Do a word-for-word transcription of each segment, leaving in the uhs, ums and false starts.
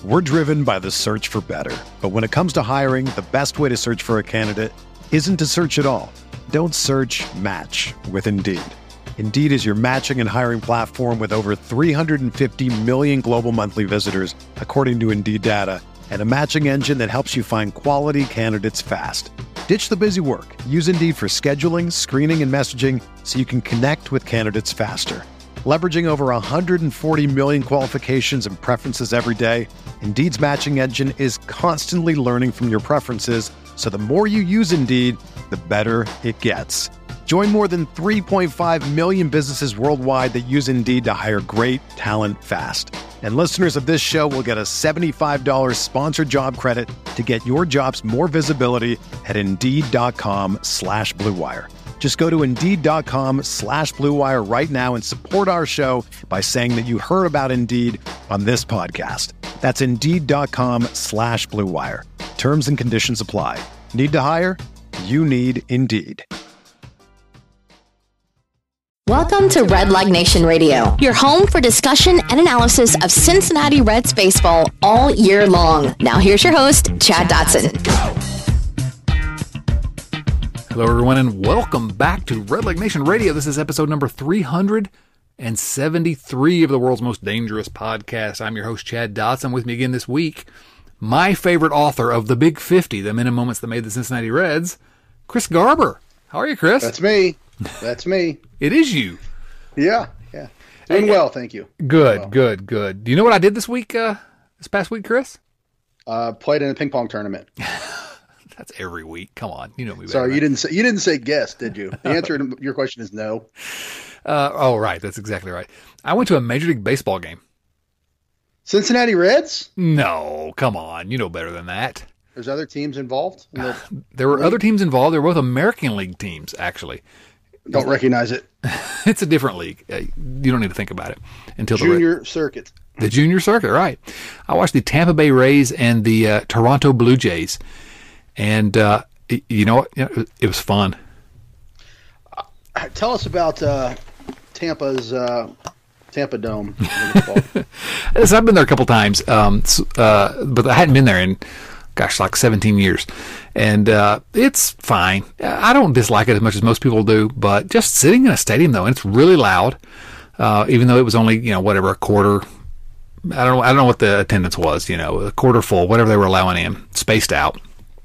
We're driven by the search for better. But when it comes to hiring, the best way to search for a candidate isn't to search at all. Don't search, match with Indeed. Indeed is your matching and hiring platform with over three hundred fifty million global monthly visitors, according to Indeed data, and a matching engine that helps you find quality candidates fast. Ditch the busy work. Use Indeed for scheduling, screening, and messaging so you can connect with candidates faster. Leveraging over one hundred forty million qualifications and preferences every day, Indeed's matching engine is constantly learning from your preferences, so the more you use Indeed, the better it gets. Join more than three point five million businesses worldwide that use Indeed to hire great talent fast. And listeners of this show will get a seventy-five dollars sponsored job credit to get your jobs more visibility at Indeed.com slash Blue Wire. Just go to Indeed.com slash Blue Wire right now and support our show by saying that you heard about Indeed on this podcast. That's Indeed.com slash Blue Wire. Terms and conditions apply. Need to hire? You need Indeed. Welcome to Red Leg Nation Radio, your home for discussion and analysis of Cincinnati Reds baseball all year long. Now here's your host, Chad Dotson. Hello, everyone, and welcome back to Red Leg Nation Radio. This is episode number three hundred seventy-three of the world's most dangerous podcast. I'm your host, Chad Dotson. With me again this week, my favorite author of The Big fifty, the men and moments that made the Cincinnati Reds, Chris Garber. How are you, Chris? That's me. That's me. It is you. Yeah, yeah. Doing hey, well, thank you. Good, well. good, good. Do you know what I did this week, uh, this past week, Chris? Uh, played in a ping pong tournament. That's every week. Come on, you know me better. Sorry, right? you didn't say you didn't say guess, did you? The answer to your question is no. Uh, oh, right. That's exactly right. I went to a Major League Baseball game. Cincinnati Reds? No, come on. You know better than that. There's other teams involved? In the there were league? other teams involved. They were both American League teams, actually. Don't recognize it. It's a different league. You don't need to think about it until junior the circuit. The junior circuit, right? I watched the Tampa Bay Rays and the uh, Toronto Blue Jays, and uh, it, you know what? It, it was fun. Uh, tell us about uh, Tampa's uh, Tampa Dome. So I've been there a couple times, um, uh, but I hadn't been there in. Gosh, like seventeen years. And uh, it's fine. I don't dislike it as much as most people do, but just sitting in a stadium, though, and it's really loud, uh, even though it was only, you know, whatever, a quarter. I don't know, I don't know what the attendance was, you know, a quarter full, whatever they were allowing in, spaced out.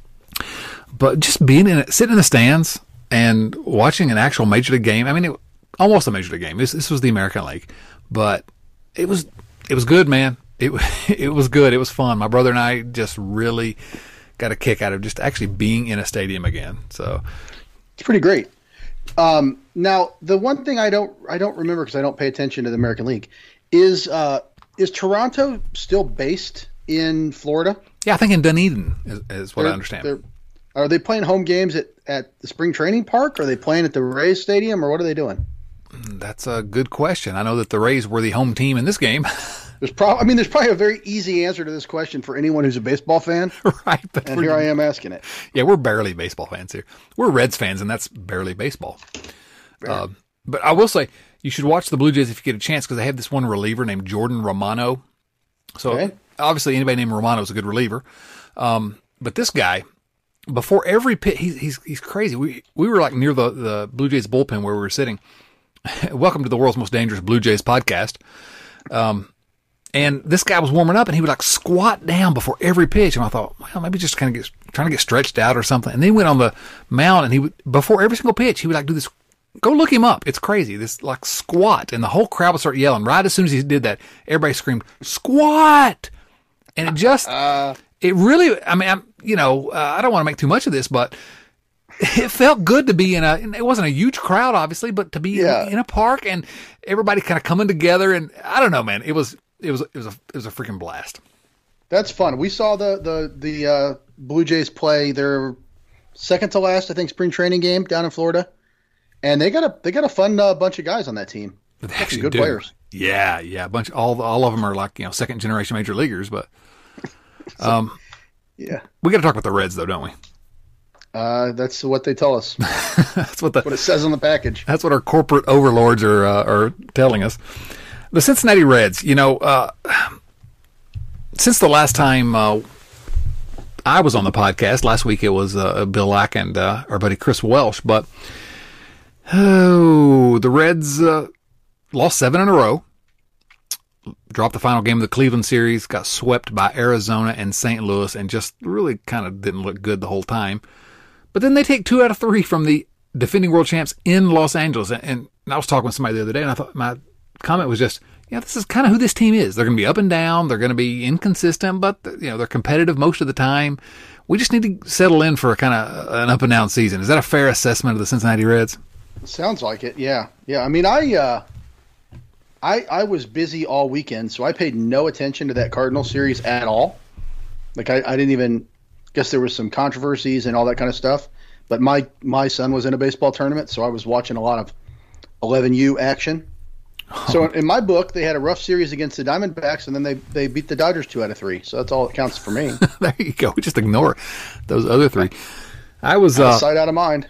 But just being in it, sitting in the stands and watching an actual Major League game, I mean, it, almost a Major League game. This, this was the American League. But it was it was good, man. It it was good. It was fun. My brother and I just really got a kick out of just actually being in a stadium again. So it's pretty great. Um, now, the one thing I don't I don't remember because I don't pay attention to the American League is uh, is Toronto still based in Florida? Yeah, I think in Dunedin is, is what they're, I understand. Are they playing home games at, at the spring training park? Or are they playing at the Rays Stadium, or what are they doing? That's a good question. I know that the Rays were the home team in this game. There's probably, I mean, there's probably a very easy answer to this question for anyone who's a baseball fan. Right. But and here I am asking it. Yeah, we're barely baseball fans here. We're Reds fans, and that's barely baseball. Uh, but I will say, you should watch the Blue Jays if you get a chance, because they have this one reliever named Jordan Romano. So okay. Obviously anybody named Romano is a good reliever. Um, but this guy, before every pitch, he's, he's, he's crazy. We, we were like near the, the Blue Jays bullpen where we were sitting. Welcome to the world's most dangerous Blue Jays podcast. Um, And this guy was warming up, and he would like squat down before every pitch. And I thought, well, maybe just kind of get, trying to get stretched out or something. And then he went on the mound, and he would, before every single pitch, he would like do this. Go look him up. It's crazy. This like squat, and the whole crowd would start yelling. Right as soon as he did that, everybody screamed squat, and it just, uh, it really. I mean, I'm, you know, uh, I don't want to make too much of this, but it felt good to be in a. It wasn't a huge crowd, obviously, but to be yeah. in, in a park and everybody kind of coming together. And I don't know, man. It was. It was it was a it was a freaking blast. That's fun. We saw the the the uh, Blue Jays play their second to last, I think, spring training game down in Florida, and they got a they got a fun uh, bunch of guys on that team. They actually good do. players. Yeah, yeah, a bunch. All all of them are like you know second generation major leaguers, but um, so, yeah, we got to talk about the Reds though, don't we? Uh, that's what they tell us. That's what the what it says on the package. That's what our corporate overlords are uh, are telling us. The Cincinnati Reds, you know, uh, since the last time uh, I was on the podcast, last week it was uh, Bill Lack and uh, our buddy Chris Welsh, but oh, the Reds uh, lost seven in a row, dropped the final game of the Cleveland series, got swept by Arizona and Saint Louis, and just really kind of didn't look good the whole time. But then they take two out of three from the defending world champs in Los Angeles. And, and I was talking with somebody the other day, and I thought my comment was just, yeah, this is kind of who this team is. They're going to be up and down. They're going to be inconsistent, but you know they're competitive most of the time. We just need to settle in for a kind of an up and down season. Is that a fair assessment of the Cincinnati Reds? Sounds like it. Yeah, yeah. I mean, I, uh, I, I was busy all weekend, so I paid no attention to that Cardinal series at all. Like I, I didn't even. Guess there was some controversies and all that kind of stuff, but my my son was in a baseball tournament, so I was watching a lot of eleven U action. Oh. So in my book, they had a rough series against the Diamondbacks, and then they they beat the Dodgers two out of three. So that's all that counts for me. There you go. We just ignore those other three. I was out of uh, sight, out of mind.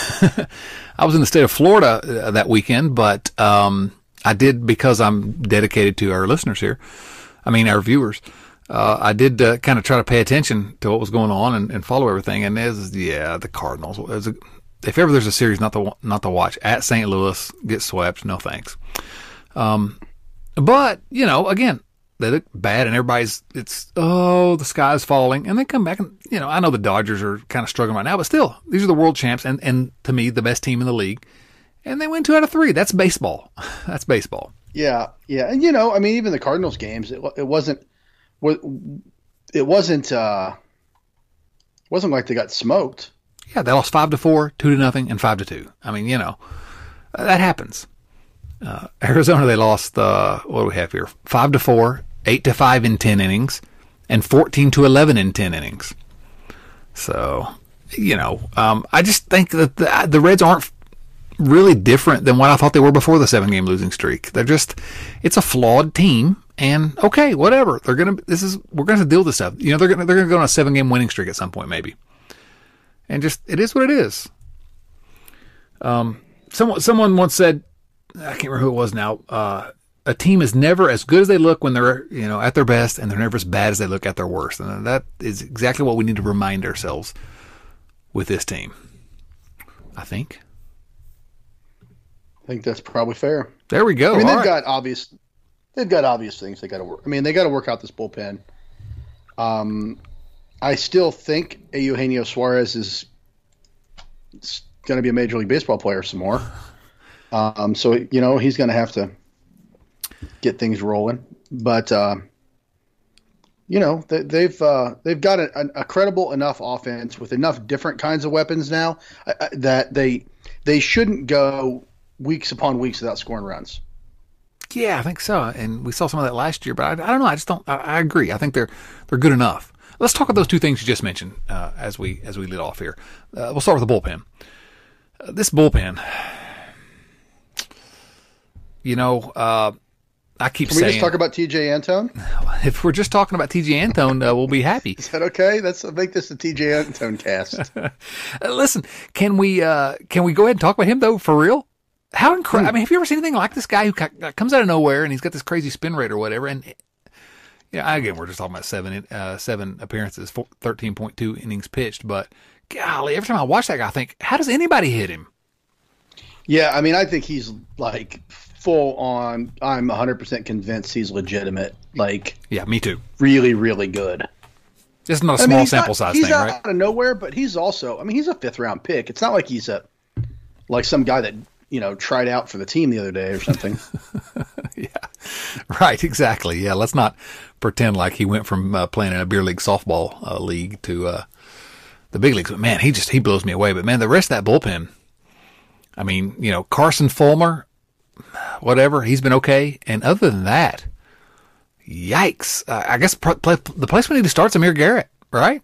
I was in the state of Florida uh, that weekend, but um, I did because I'm dedicated to our listeners here. I mean, our viewers. Uh, I did uh, kind of try to pay attention to what was going on and, and follow everything. And there's, yeah, the Cardinals. It was a, if ever there's a series not to not to watch, at Saint Louis, get swept. No thanks. Um, but you know, again, they look bad, and everybody's it's oh the sky's falling, and they come back and you know I know the Dodgers are kind of struggling right now, but still these are the world champs, and and to me the best team in the league, and they win two out of three. That's baseball. That's baseball. Yeah, yeah, and you know, I mean, even the Cardinals games, it, it wasn't. It wasn't. Uh, wasn't like they got smoked. Yeah, they lost five to four, two to nothing, and five to two. I mean, you know, that happens. Uh, Arizona, they lost. Uh, what do we have here? Five to four, eight to five in ten innings, and fourteen to eleven in ten innings. So, you know, um, I just think that the, the Reds aren't really different than what I thought they were before the seven-game losing streak. They're just, it's a flawed team. And okay, whatever. They're gonna. This is we're gonna have to deal with this stuff. You know, they're gonna they're gonna go on a seven game winning streak at some point, maybe. And just it is what it is. Um, someone someone once said, I can't remember who it was now. Uh, a team is never as good as they look when they're you know at their best, and they're never as bad as they look at their worst. And that is exactly what we need to remind ourselves with this team. I think. I think that's probably fair. There we go. I mean, All they've right. got obvious. They've got obvious things they got to work. I mean, they got to work out this bullpen. Um, I still think Eugenio Suarez is going to be a Major League Baseball player some more. Um, so you know he's going to have to get things rolling. But uh, you know they, they've uh, they've got a, a credible enough offense with enough different kinds of weapons now uh, that they they shouldn't go weeks upon weeks without scoring runs. Yeah, I think so, and we saw some of that last year. But I, I don't know. I just don't. I, I agree. I think they're they're good enough. Let's talk about those two things you just mentioned uh, as we as we lead off here. Uh, we'll start with the bullpen. Uh, this bullpen, you know, uh, I keep Can saying. we just talk about T J Antone? If we're just talking about T J Antone, uh, we'll be happy. Is that okay? Let's make this a T J Antone cast. uh, listen, can we uh, can we go ahead and talk about him though for real? How incredible! I mean, have you ever seen anything like this guy who comes out of nowhere and he's got this crazy spin rate or whatever? And yeah, again, we're just talking about seven uh, seven appearances, thirteen point two innings pitched. But golly, every time I watch that guy, I think, how does anybody hit him? Yeah, I mean, I think he's like full on. I'm one hundred percent convinced he's legitimate. Like, yeah, me too. Really, really good. This is not a I small mean, sample not, size he's thing, out right? Out of nowhere, but he's also. I mean, he's a fifth round pick. It's not like he's a like some guy that. You know, tried out for the team the other day or something. Yeah, right. Exactly. Yeah. Let's not pretend like he went from uh, playing in a beer league softball uh, league to uh, the big leagues. But man, he just, he blows me away. But man, the rest of that bullpen, I mean, you know, Carson Fulmer, whatever, he's been okay. And other than that, yikes. Uh, I guess pr- play, the place we need to start is Amir Garrett, right?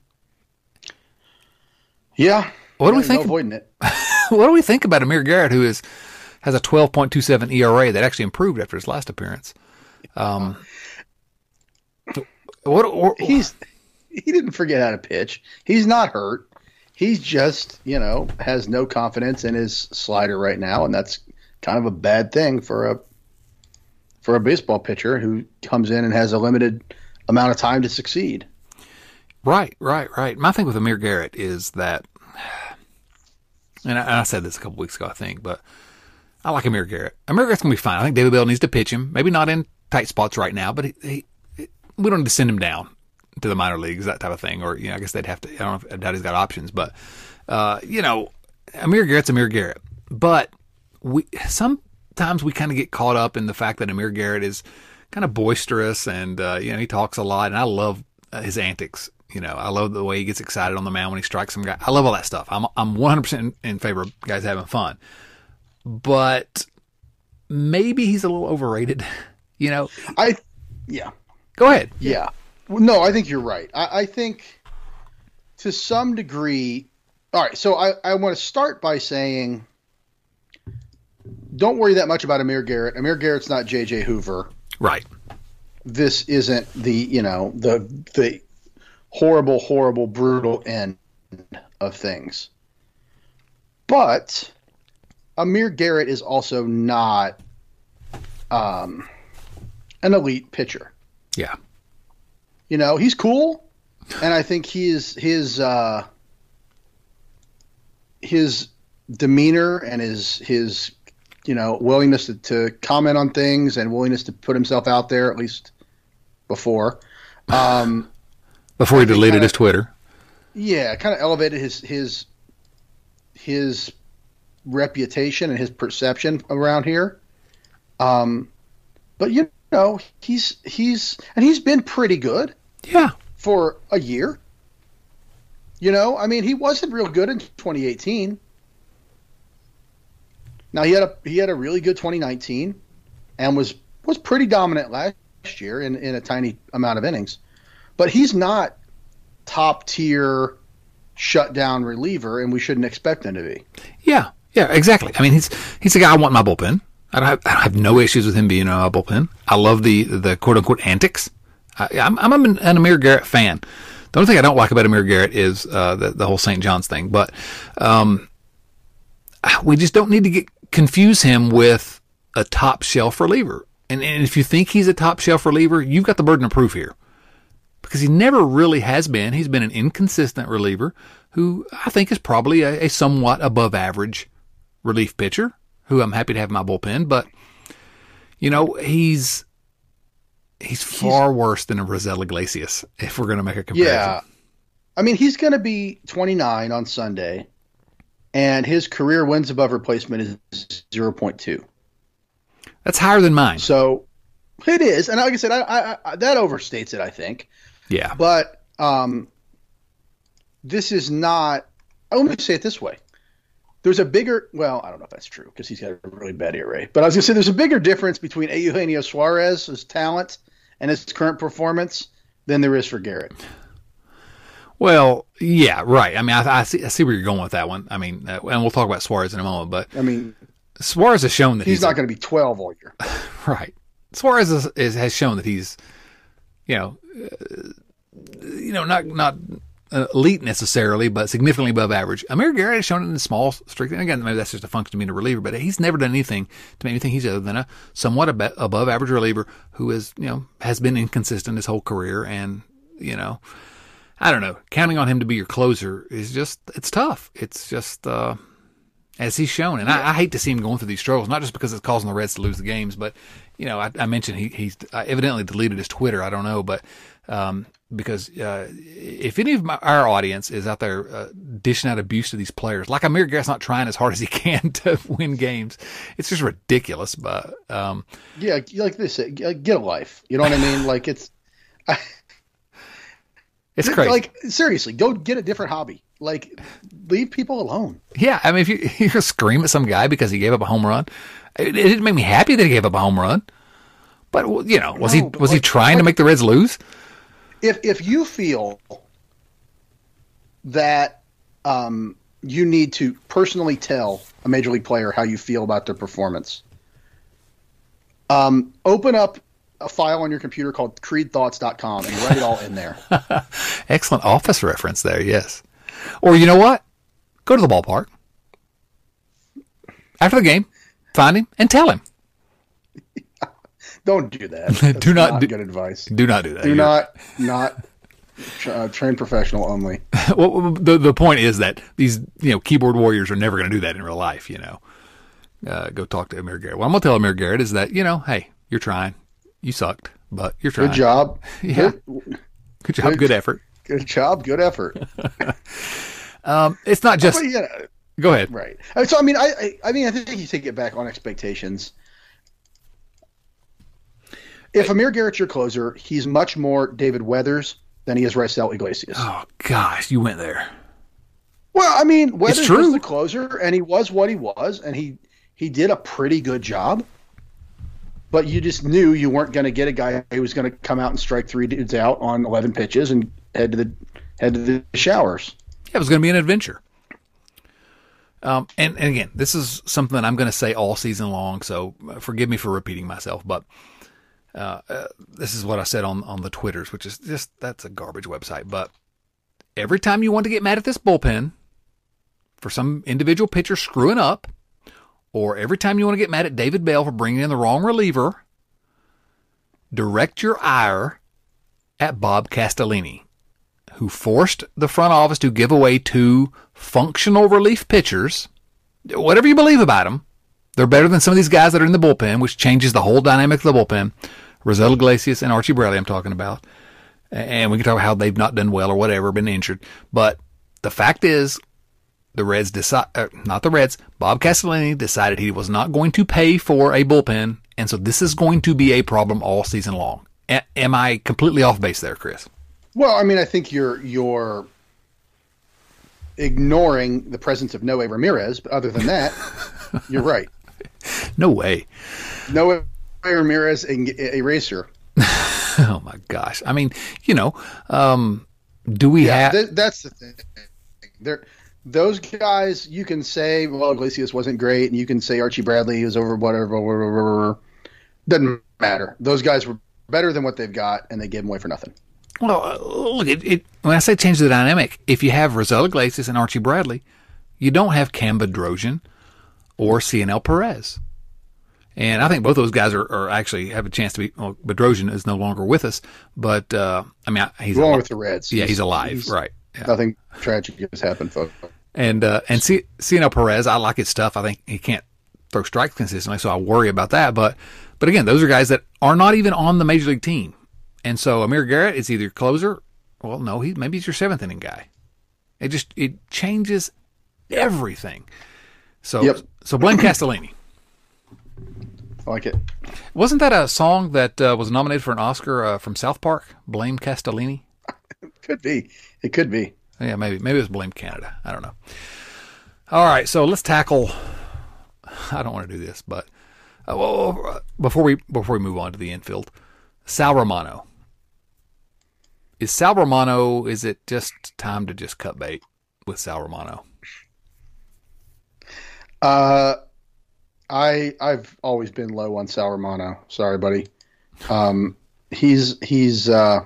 Yeah. What do yeah, we think? No avoiding it. What do we think about Amir Garrett, who is has a twelve point two seven E R A that actually improved after his last appearance? Um, what or, he's he didn't forget how to pitch. He's not hurt. He's just you know has no confidence in his slider right now, and that's kind of a bad thing for a for a baseball pitcher who comes in and has a limited amount of time to succeed. Right, right, right. My thing with Amir Garrett is that, and I, and I said this a couple weeks ago, I think, but I like Amir Garrett. Amir Garrett's going to be fine. I think David Bell needs to pitch him. Maybe not in tight spots right now, but he, he, we don't need to send him down to the minor leagues, that type of thing. Or, you know, I guess they'd have to, I don't know if, I doubt he's got options, but, uh, you know, Amir Garrett's Amir Garrett. But we sometimes we kind of get caught up in the fact that Amir Garrett is kind of boisterous and, uh, you know, he talks a lot, and I love uh, his antics. You know, I love the way he gets excited on the mound when he strikes some guy. I love all that stuff. I'm I'm one hundred percent in favor of guys having fun. But maybe he's a little overrated. You know, I yeah. Go ahead. Yeah. Well, no, I think you're right. I, I think to some degree. All right. So I, I want to start by saying, don't worry that much about Amir Garrett. Amir Garrett's not J J Hoover. Right. This isn't the, you know, the the horrible, horrible, brutal end of things. But Amir Garrett is also not um, an elite pitcher. Yeah. You know, he's cool, and I think his his uh, his demeanor and his his you know willingness to, to comment on things and willingness to put himself out there, at least before. Um, Before he deleted kinda, his Twitter. Yeah, kind of elevated his his his reputation and his perception around here. Um, but you know, he's he's and he's been pretty good. Yeah. For a year. You know, I mean, he wasn't real good in twenty eighteen. Now he had a he had a really good twenty nineteen and was was pretty dominant last year in, in a tiny amount of innings. But he's not top tier shutdown reliever, and we shouldn't expect him to be. Yeah, yeah, exactly. I mean, he's he's a guy I want in my bullpen. I don't have, I have no issues with him being in my bullpen. I love the the quote unquote antics. I, I'm I'm an, an Amir Garrett fan. The only thing I don't like about Amir Garrett is uh, the the whole Saint John's thing. But um, we just don't need to get confuse him with a top shelf reliever. And, and if you think he's a top shelf reliever, you've got the burden of proof here. Because he never really has been. He's been an inconsistent reliever who I think is probably a, a somewhat above average relief pitcher who I'm happy to have in my bullpen. But, you know, he's he's far he's, worse than a Rosell Iglesias if we're going to make a comparison. Yeah. I mean, he's going to be twenty-nine on Sunday, and his career wins above replacement is zero point two. That's higher than mine. So it is. And like I said, I, I, I, that overstates it, I think. Yeah. But um, this is not – let me say it this way. There's a bigger – well, I don't know if that's true because he's got a really bad E R A. But I was going to say there's a bigger difference between Eugenio Suarez's talent and his current performance than there is for Garrett. Well, yeah, right. I mean, I, I, see, I see where you're going with that one. I mean, uh, and we'll talk about Suarez in a moment. But I mean – Suarez has shown that he's, he's not going to be twelve all year. Right. Suarez is, is, has shown that he's, you know, uh, you know, not not elite necessarily, but significantly above average. Amir Garrett has shown it in the small streak. And again, maybe that's just a function of being a reliever, but he's never done anything to make me think he's other than a somewhat ab- above average reliever who is, you know, has been inconsistent his whole career. And, you know, I don't know, counting on him to be your closer is just, it's tough. It's just, uh, as he's shown, and I, I hate to see him going through these struggles, not just because it's causing the Reds to lose the games, but, you know, I, I mentioned he, he's evidently deleted his Twitter. I don't know, but um, because uh, if any of my, our audience is out there uh, dishing out abuse to these players, like Amir Garrett's not trying as hard as he can to win games, it's just ridiculous. But um, yeah, like this, get a life. You know what I mean? Like it's, I, it's crazy. Like seriously, go get a different hobby. Like, leave people alone. Yeah, I mean, if you, you scream at some guy because he gave up a home run, it, it didn't make me happy that he gave up a home run. But you know, was no, he was like, he trying like, to make the Reds lose? If if you feel that um, you need to personally tell a major league player how you feel about their performance, um, open up a file on your computer called creed thoughts dot com and write it all in there. Excellent Office reference there. Yes. Or you know what? Go to the ballpark after the game, find him, and tell him. don't do that. That's do not, not do, good advice. Do not do that. Do You're, not not uh, trained professional only. Well, the the point is that these you know keyboard warriors are never going to do that in real life. You know, uh, go talk to Amir Garrett. What I'm going to tell Amir Garrett is that you know, hey, you're trying. You sucked, but you're trying. Good job. Yeah. Good, good job. Good, good effort. Good job. Good effort. um, it's not just. But, yeah, go ahead. Right. So I mean, I, I I mean, I think you take it back on expectations. If Amir Garrett's your closer, he's much more David Weathers than he is Raisel Iglesias. Oh gosh, you went there. Well, I mean, Weathers true. was the closer, and he was what he was, and he he did a pretty good job. But you just knew you weren't going to get a guy who was going to come out and strike three dudes out on eleven pitches and head to the head to the showers. Yeah, it was going to be an adventure. Um, and, and again, this is something that I'm going to say all season long, so forgive me for repeating myself, but uh, uh, this is what I said on, on the Twitters, which is just, that's a garbage website. But every time you want to get mad at this bullpen for some individual pitcher screwing up, or every time you want to get mad at David Bell for bringing in the wrong reliever, direct your ire at Bob Castellini, who forced the front office to give away two functional relief pitchers. Whatever you believe about them, they're better than some of these guys that are in the bullpen, which changes the whole dynamic of the bullpen. Raisel Iglesias and Archie Bradley I'm talking about. And we can talk about how they've not done well or whatever, been injured. But the fact is, the Reds decide, uh, not the Reds, Bob Castellini decided he was not going to pay for a bullpen, and so this is going to be a problem all season long. A- am I completely off base there, Chris? Well, I mean, I think you're you're ignoring the presence of Noe Ramirez, but other than that, you're right. No way. Noe Ramirez, a, a racer. Oh my gosh! I mean, you know, um, do we yeah, have? Th- that's the thing. There, those guys. You can say, well, Iglesias wasn't great, and you can say Archie Bradley was over whatever. whatever. Doesn't matter. Those guys were better than what they've got, and they gave them away for nothing. Well, uh, look, it, it, when I say change the dynamic, if you have Raisel Iglesias and Archie Bradley, you don't have Cam Bedrosian or C N L Perez. And I think both those guys are, are actually have a chance to be. Well, Bedrosian is no longer with us, but uh, I mean, he's along alive. with the Reds. Yeah, he's, he's alive, he's, right? Yeah. Nothing tragic has happened, folks. And uh, and C- CNL Perez, I like his stuff. I think he can't throw strikes consistently, so I worry about that. But but again, those are guys that are not even on the major league team. And so Amir Garrett is either closer. Well, no, he maybe he's your seventh inning guy. It just it changes everything. So yep. so blame Castellini. I like it. Wasn't that a song that uh, was nominated for an Oscar uh, from South Park? Blame Castellini. It could be. It could be. Yeah, maybe maybe it was Blame Canada. I don't know. All right, so let's tackle. I don't want to do this, but uh, well, before we before we move on to the infield, Sal Romano. Is Sal Romano? Is it just time to just cut bait with Sal Romano? Uh, I I've always been low on Sal Romano. Sorry, buddy. Um, he's he's. Uh,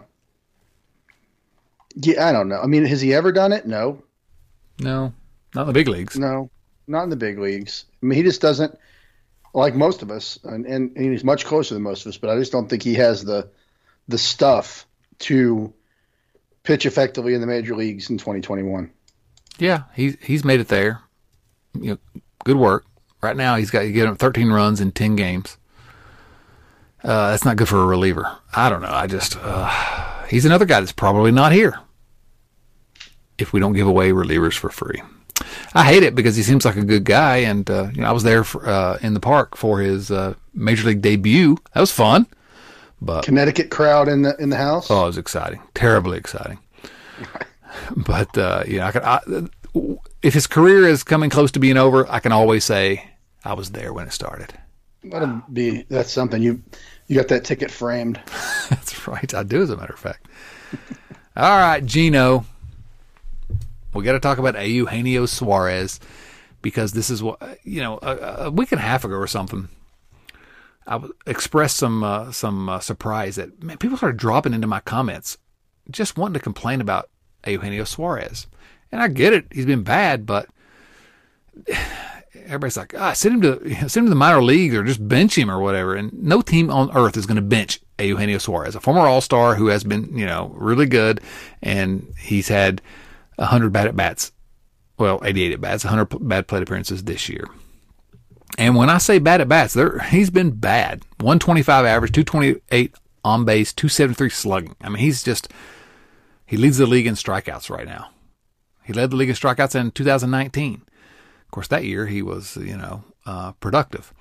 yeah, I don't know. I mean, has he ever done it? No. No, not in the big leagues. No, not in the big leagues. I mean, he just doesn't, like most of us, and, and, and he's much closer than most of us, but I just don't think he has the the stuff to pitch effectively in the major leagues in twenty twenty-one. Yeah, he's he's made it there. You know, good work. Right now, he's got you get him thirteen runs in ten games. Uh, that's not good for a reliever. I don't know. I just uh, he's another guy that's probably not here if we don't give away relievers for free. I hate it because he seems like a good guy, and uh, you know, I was there for, uh, in the park for his uh, major league debut. That was fun. But Connecticut crowd in the in the house. Oh, it was exciting, terribly exciting. But uh, yeah, I can, I, if his career is coming close to being over, I can always say I was there when it started. That'll be that's something you you got that ticket framed. That's right, I do, as a matter of fact. All right, Gino. We got to talk about Eugenio Suarez because this is what, you know, a, a week and a half ago or something, I expressed some uh, some uh, surprise that, man, people started dropping into my comments just wanting to complain about Eugenio Suarez. And I get it. He's been bad, but everybody's like, ah, send him to send him to the minor leagues or just bench him or whatever. And no team on earth is going to bench Eugenio Suarez, a former All-Star who has been, you know, really good, and he's had one hundred bad at bats. Well, eighty-eight at bats, one hundred bad plate appearances this year. And when I say bad at bats, there he's been bad. one twenty-five average, two twenty-eight on base, two seventy-three slugging. I mean, he's just he leads the league in strikeouts right now. He led the league in strikeouts in two thousand nineteen. Of course, that year he was, you know, uh, productive.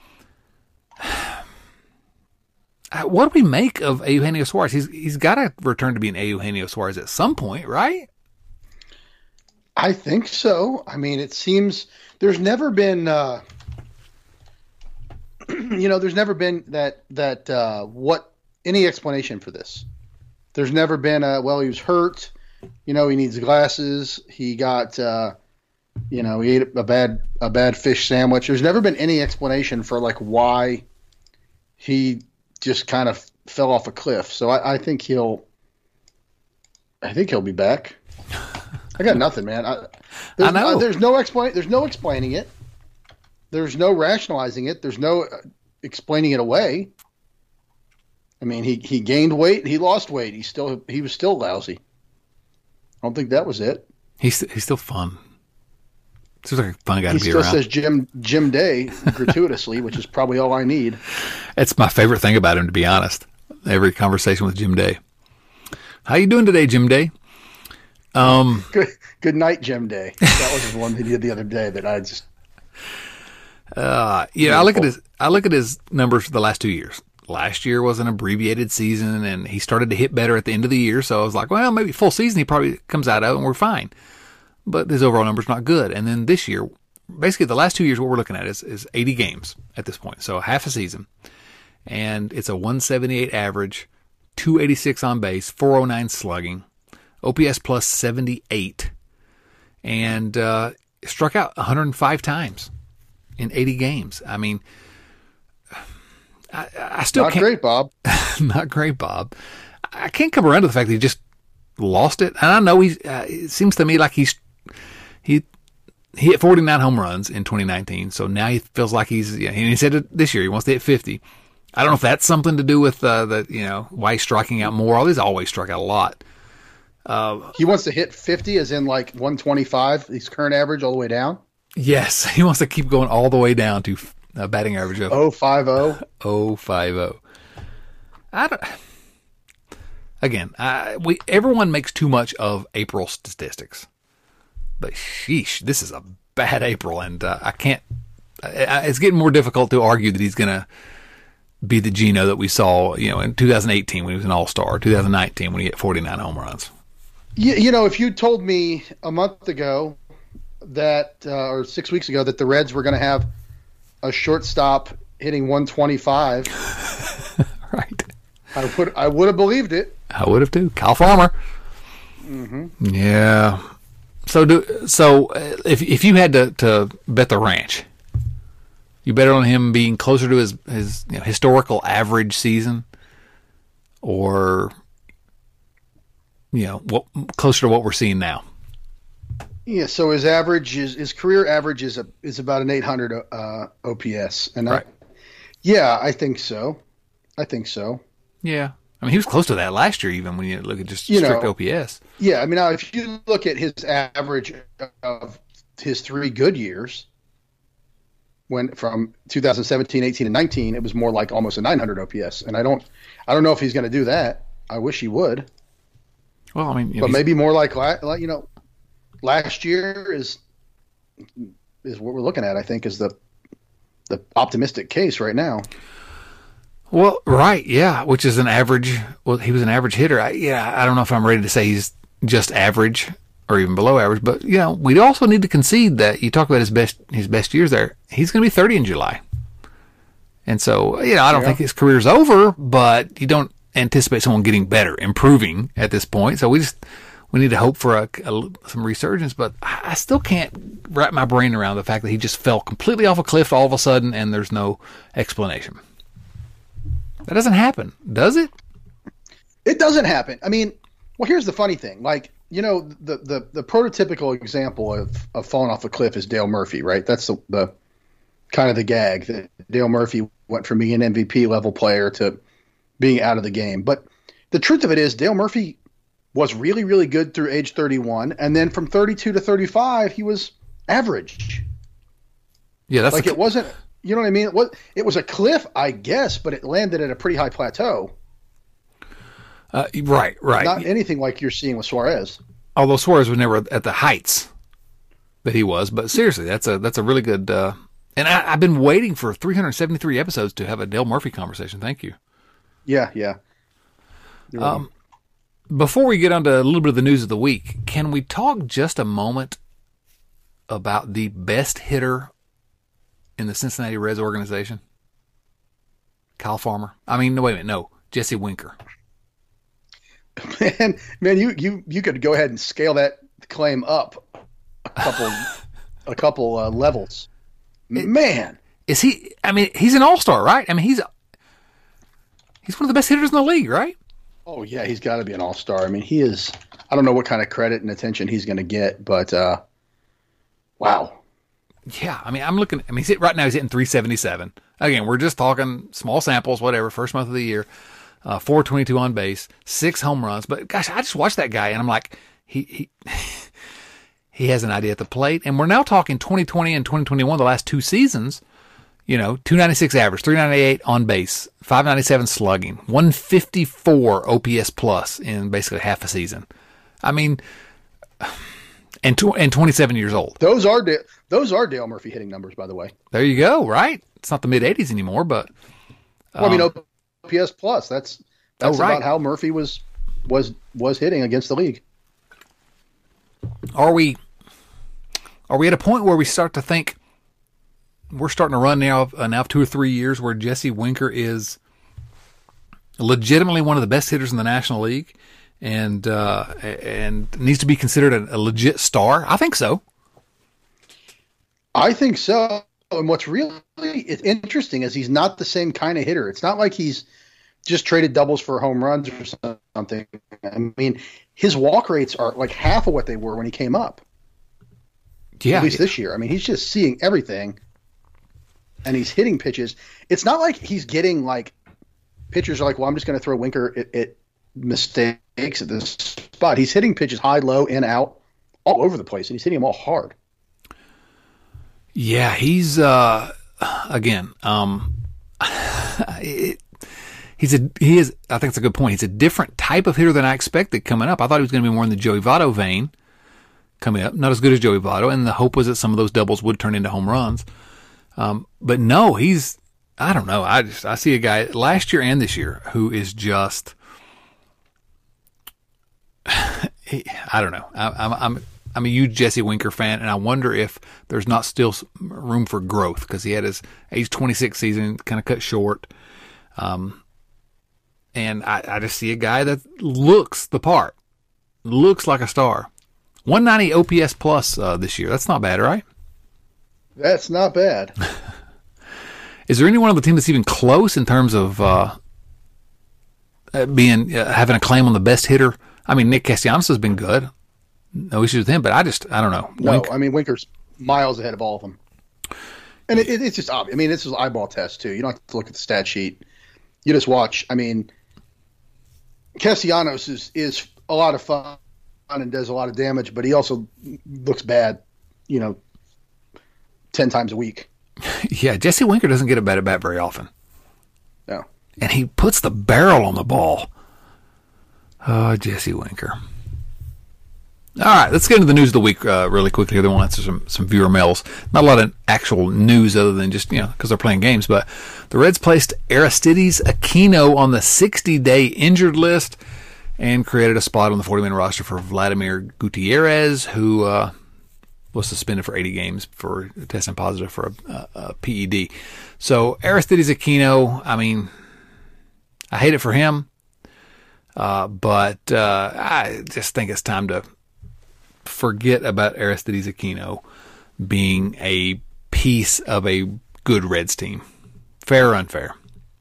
What do we make of Eugenio Suarez? He's he's got to return to being Eugenio Suarez at some point, right? I think so. I mean, it seems there's never been, uh, you know, there's never been that that uh, what any explanation for this. There's never been a well, he was hurt. You know, he needs glasses. He got. Uh, You know, he ate a bad a bad fish sandwich. There's never been any explanation for like why he just kind of fell off a cliff. So I, I think he'll, I think he'll be back. I got nothing, man. I, I know. Uh, there's no explain. There's no explaining it. There's no rationalizing it. There's no uh, explaining it away. I mean, he, he gained weight. He lost weight. He still he was still lousy. I don't think that was it. He's he's still fun. Seems like a fun guy he to be still around. says Jim Jim Day gratuitously, which is probably all I need. It's my favorite thing about him, to be honest. Every conversation with Jim Day. How you doing today, Jim Day? Um, good, good night, Jim Day. That was the one he did the other day that I just. Uh, yeah, I look at his I look at his numbers for the last two years. Last year was an abbreviated season, and he started to hit better at the end of the year. So I was like, well, maybe full season he probably comes out of, and we're fine. But his overall number's not good. And then this year, basically the last two years, what we're looking at is, is eighty games at this point. So half a season. And it's a one seventy-eight average, two eighty-six on base, four oh nine slugging, O P S plus seventy-eight, and uh, struck out one hundred five times in eighty games. I mean, I, I still not can't. Not great, Bob. Not great, Bob. I can't come around to the fact that he just lost it. And I know he's, uh, it seems to me like he's, He he hit forty-nine home runs in twenty nineteen, so now he feels like he's. You know, he said it this year he wants to hit fifty. I don't know if that's something to do with uh, the you know why he's striking out more. He's always struck out a lot. Uh, he wants to hit fifty, as in like one twenty-five. His current average all the way down. Yes, he wants to keep going all the way down to a batting average of oh five oh. oh five oh. I don't. Again, I, we everyone makes too much of April statistics. But sheesh, this is a bad April, and uh, I can't. I, it's getting more difficult to argue that he's going to be the Geno that we saw, you know, in two thousand eighteen when he was an All-Star, two thousand nineteen when he hit forty-nine home runs. You, you know, if you told me a month ago that, uh, or six weeks ago, that the Reds were going to have a shortstop hitting one twenty-five, right? I would I would have believed it. I would have too. Kyle Farmer. Mm-hmm. Yeah. So do so if if you had to, to bet the ranch, you bet on him being closer to his his you know, historical average season, or you know what closer to what we're seeing now. Yeah. So his average is his career average is a, is about an eight hundred uh, O P S, and right. I, yeah, I think so. I think so. Yeah. I mean, he was close to that last year, even when you look at just you strict know, O P S. Yeah, I mean, now if you look at his average of his three good years, when from two thousand seventeen, eighteen, and nineteen, it was more like almost a nine hundred O P S, and I don't, I don't know if he's going to do that. I wish he would. Well, I mean, you but know, maybe more like, like you know, last year is is what we're looking at. I think is the the optimistic case right now. Well, right, yeah, which is an average. Well, he was an average hitter. I, yeah, I don't know if I'm ready to say he's just average or even below average, but you know, we also need to concede that you talk about his best his best years there. He's going to be thirty in July, and so you know, I don't yeah. think his career's over, but you don't anticipate someone getting better, improving at this point. So we just we need to hope for a, a, some resurgence, but I still can't wrap my brain around the fact that he just fell completely off a cliff all of a sudden, and there's no explanation. That doesn't happen, does it? It doesn't happen. I mean, well, here's the funny thing. Like, you know, the the, the prototypical example of, of falling off a cliff is Dale Murphy, right? That's the, the kind of the gag that Dale Murphy went from being an M V P level player to being out of the game. But the truth of it is Dale Murphy was really, really good through age thirty-one. And then from thirty-two to thirty-five, he was average. Yeah, that's like a, it wasn't, you know what I mean? It was, it was a cliff, I guess, but it landed at a pretty high plateau. uh, right, right. Not anything like you're seeing with Suarez. Although Suarez was never at the heights that he was, but seriously, that's a that's a really good. Uh, and I, I've been waiting for three hundred seventy-three episodes to have a Dale Murphy conversation. Thank you. Yeah, yeah. Um, before we get on to a little bit of the news of the week, can we talk just a moment about the best hitter in the Cincinnati Reds organization? Kyle Farmer. I mean, no, wait a minute, no, Jesse Winker. Man, man, you, you, you could go ahead and scale that claim up a couple, a couple uh, levels. Man, is he? I mean, he's an all-star, right? I mean, he's he's one of the best hitters in the league, right? Oh yeah, he's got to be an all-star. I mean, he is. I don't know what kind of credit and attention he's going to get, but uh, wow. Yeah, I mean, I'm looking. I mean, he's hit, right now he's hitting three seventy-seven. Again, we're just talking small samples, whatever. First month of the year, uh, four twenty-two on base, six home runs. But gosh, I just watched that guy, and I'm like, he he he has an idea at the plate. And we're now talking twenty twenty and twenty twenty-one, the last two seasons. You know, two ninety-six average, three ninety-eight on base, five ninety-seven slugging, one fifty-four O P S plus in basically half a season. I mean, and tw- and twenty-seven years old. Those are da- those are Dale Murphy hitting numbers, by the way. There you go. Right? It's not the mid eighties anymore, but um, well, I mean, O P S plus. That's that's oh, right. about how Murphy was was was hitting against the league. Are we are we at a point where we start to think we're starting to run now uh, now two or three years where Jesse Winker is legitimately one of the best hitters in the National League, and uh, and needs to be considered a, a legit star? I think so. I think so. And what's really interesting is he's not the same kind of hitter. It's not like he's just traded doubles for home runs or something. I mean, his walk rates are like half of what they were when he came up. Yeah, at least this year. I mean, he's just seeing everything. And he's hitting pitches. It's not like he's getting like pitchers are like, well, I'm just going to throw Winker at, at mistakes at this spot. He's hitting pitches high, low, in, out, all over the place, and he's hitting them all hard. Yeah, he's uh, again. Um, it, he's a he is. I think it's a good point. He's a different type of hitter than I expected coming up. I thought he was going to be more in the Joey Votto vein coming up. Not as good as Joey Votto, and the hope was that some of those doubles would turn into home runs. Um, but no, he's, I don't know. I just, I see a guy last year and this year who is just, he, I don't know. I, I'm, I'm, I'm a huge Jesse Winker fan, and I wonder if there's not still room for growth because he had his age twenty-six season kind of cut short. Um, and I, I just see a guy that looks the part, looks like a star. one ninety O P S plus, uh, this year. That's not bad, right? That's not bad. Is there anyone on the team that's even close in terms of uh, being uh, having a claim on the best hitter? I mean, Nick Castellanos has been good. No issues with him, but I just, I don't know. No, Wink. I mean, Winker's miles ahead of all of them. And it, it, it's just obvious. I mean, this is an eyeball test, too. You don't have to look at the stat sheet. You just watch. I mean, Castellanos is, is a lot of fun and does a lot of damage, but he also looks bad, you know, ten times a week. Yeah, Jesse Winker doesn't get a bat at bat very often. No. And he puts the barrel on the ball. Oh, Jesse Winker. All right, let's get into the news of the week uh, really quickly here. Then we'll answer some, some viewer mails. Not a lot of actual news other than just, you know, because they're playing games. But the Reds placed Aristides Aquino on the sixty-day injured list and created a spot on the forty-man roster for Vladimir Gutierrez, who uh, was suspended for eighty games for testing positive for a, a, a P E D. So Aristides Aquino, I mean, I hate it for him, uh, but uh, I just think it's time to forget about Aristides Aquino being a piece of a good Reds team. Fair or unfair?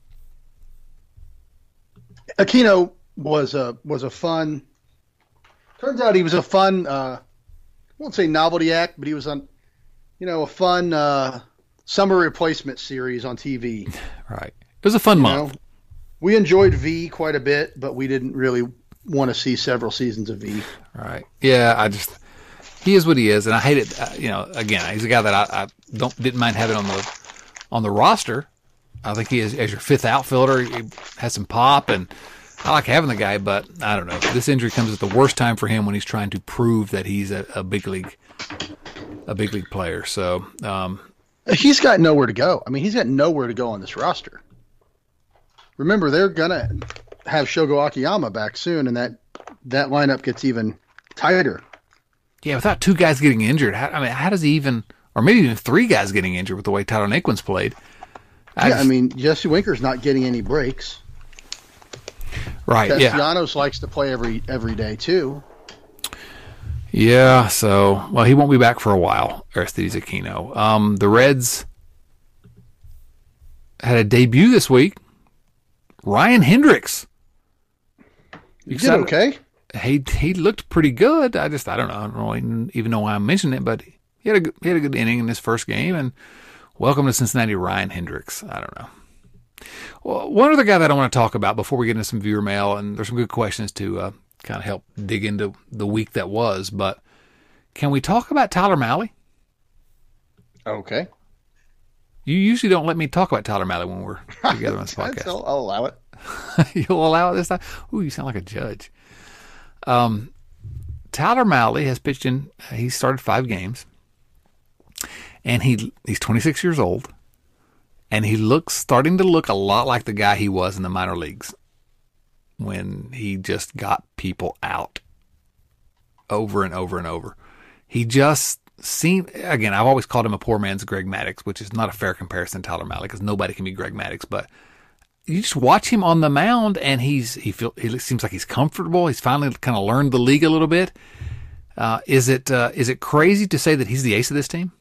Aquino was a was a fun. Turns out he was a fun. Uh, I won't say novelty act, but he was on, you know, a fun uh, summer replacement series on T V. Right. It was a fun You month. know, we enjoyed V quite a bit, but we didn't really want to see several seasons of V. Right. Yeah, I just he is what he is, and I hate it. Uh, you know, again, he's a guy that I, I don't didn't mind having on the on the roster. I think he is as your fifth outfielder. He has some pop, and I like having the guy. But I don't know. This injury comes at the worst time for him when he's trying to prove that he's a, a big league a big league player. So um, He's got nowhere to go. I mean, he's got nowhere to go on this roster. Remember, they're gonna have Shogo Akiyama back soon, and that that lineup gets even tighter. yeah, without two guys getting injured, how, I mean, how does he even, or maybe even three guys getting injured with the way Tyler Naquin's played? I yeah, just- I mean, Jesse Winker's not getting any breaks. right? Yeah. Castellanos likes to play every every day too. Yeah, so, well, he won't be back for a while, Aristides Aquino. Um, the Reds had a debut this week. Ryan Hendricks. You did okay. He he looked pretty good. I just, I don't know. I don't really even know why I'm mentioning it, but he had a, good- he had a good inning in his first game, and welcome to Cincinnati, Ryan Hendricks. I don't know. Well, one other guy that I want to talk about before we get into some viewer mail, and there's some good questions to uh, kind of help dig into the week that was, but can we talk about Tyler Mahle? Okay. You usually don't let me talk about Tyler Mahle when we're together on this podcast. I'll, I'll allow it. You'll allow it this time? Ooh, you sound like a judge. Um, Tyler Mahle has pitched in, he started five games, and he he's twenty-six years old, and he looks, starting to look a lot like the guy he was in the minor leagues when he just got people out over and over and over. He just seemed, again, I've always called him a poor man's Greg Maddux, which is not a fair comparison to Tyler Mahle because nobody can be Greg Maddux, but you just watch him on the mound, and he's he feel he seems like he's comfortable. He's finally kind of learned the league a little bit. Uh, is it uh, is it crazy to say that he's the ace of this team?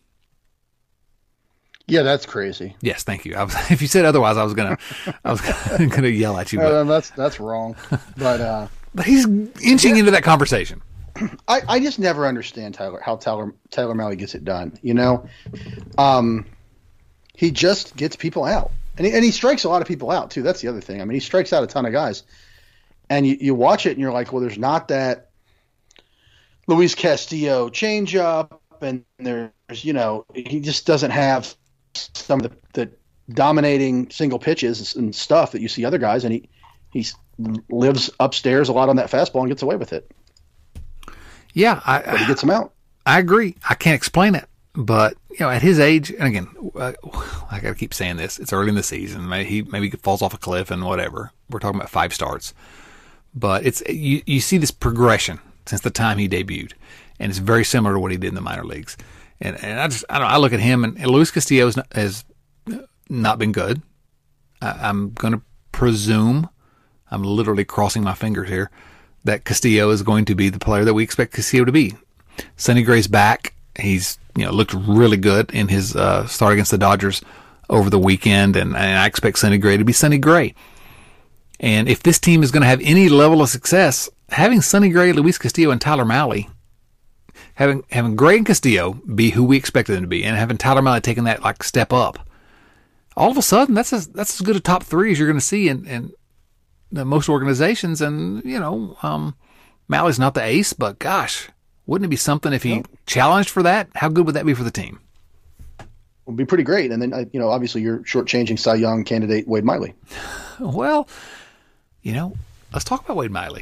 Yeah, that's crazy. Yes, thank you. I was, if you said otherwise, I was gonna I was gonna yell at you. But, Uh, that's that's wrong. But uh, but he's inching into that conversation. I, I just never understand Tyler how Tyler Tyler Mahle gets it done. You know, um, he just gets people out, and he, and he strikes a lot of people out too. That's the other thing. I mean, he strikes out a ton of guys, and you, you watch it and you're like, well, there's not that Luis Castillo changeup, and there's you know he just doesn't have some of the, the dominating single pitches and stuff that you see other guys, and he he lives upstairs a lot on that fastball and gets away with it. Yeah, I, But he gets them out. I agree. I can't explain it, but you know, at his age, and again, uh, I got to keep saying this. It's early in the season. Maybe he maybe he falls off a cliff and whatever. We're talking about five starts, but it's you. You see this progression since the time he debuted, and it's very similar to what he did in the minor leagues. And and I just I don't know, I look at him, and, and Luis Castillo has not, has not been good. I, I'm going to presume, I'm literally crossing my fingers here, that Castillo is going to be the player that we expect Castillo to be. Sonny Gray's back. He's you know looked really good in his uh, start against the Dodgers over the weekend, and, and I expect Sonny Gray to be Sonny Gray. And if this team is going to have any level of success, having Sonny Gray, Luis Castillo, and Tyler Mahle, having having Gray and Castillo be who we expected them to be, and having Tyler Mahle taking that like step up, all of a sudden that's as, that's as good a top three as you're going to see in, in most organizations. And you know, um, Malle's not the ace, but gosh, wouldn't it be something if he challenged for that? How good would that be for the team? Would be pretty great. And then, uh, you know, obviously you're shortchanging Cy Young candidate Wade Miley. Well, you know, let's talk about Wade Miley.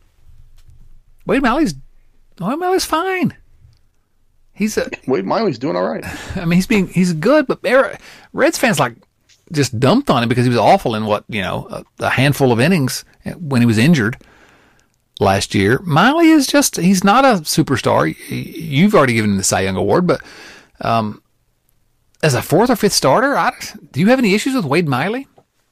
Wade Miley's Wade Miley's fine. He's a, Wade Miley's doing all right. I mean, he's being he's good, but Reds fans like just dumped on him because he was awful in what you know a, a handful of innings when he was injured last year. Miley is just he's not a superstar. You've already given him the Cy Young Award, but um, as a fourth or fifth starter, I, do you have any issues with Wade Miley?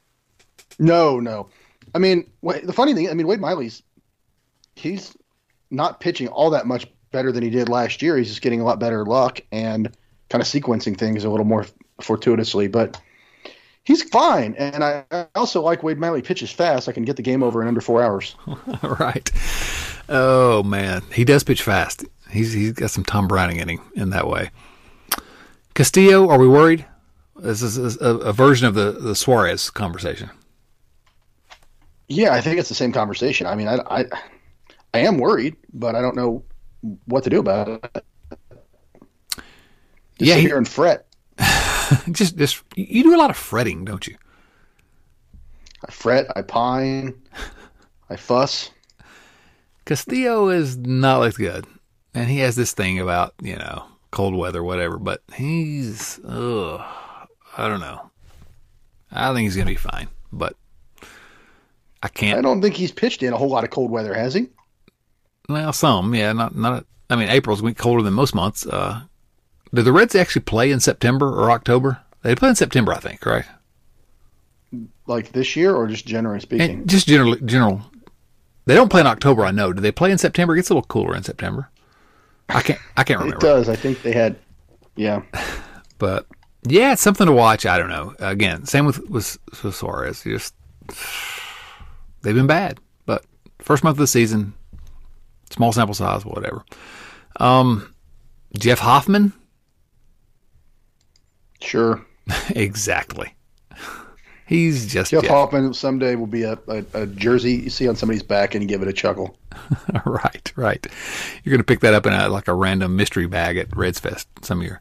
No, no. I mean, the funny thing, I mean, Wade Miley's he's not pitching all that much better than he did last year. He's just getting a lot better luck and kind of sequencing things a little more fortuitously, but he's fine. And I also like Wade Miley pitches fast. I can get the game over in under four hours. Right. Oh man, he does pitch fast. He's he's got some Tom Browning in him in that way. Castillo, are we worried? This is a, a version of the, the Suarez conversation. Yeah, I think it's the same conversation. I mean, I, I, I am worried, but I don't know what to do about it. Just yeah, sit he, here and fret. just, just you do a lot of fretting, don't you? I fret. I pine. I fuss. Castillo is not looked good, and he has this thing about, you know, cold weather, whatever. But he's, ugh, I don't know. I think he's gonna be fine, but I can't. I don't think he's pitched in a whole lot of cold weather, has he? Well, some, yeah, not not. I mean, April's colder than most months. Uh, do the Reds actually play in September or October? They play in September, I think, right? Like this year, or just generally speaking? And just generally, general. They don't play in October, I know. Do they play in September? It gets a little cooler in September. I can't. I can't remember. It does. I think they had. Yeah. But yeah, it's something to watch. I don't know. Again, same with with, with Suarez. Just they've been bad, but first month of the season, small sample size, whatever. Um, Jeff Hoffman. Sure. Exactly. He's just Jeff Jeff. Hoffman someday will be a, a, a jersey you see on somebody's back and you give it a chuckle. Right, right. You're going to pick that up in a, like a random mystery bag at Reds Fest some year.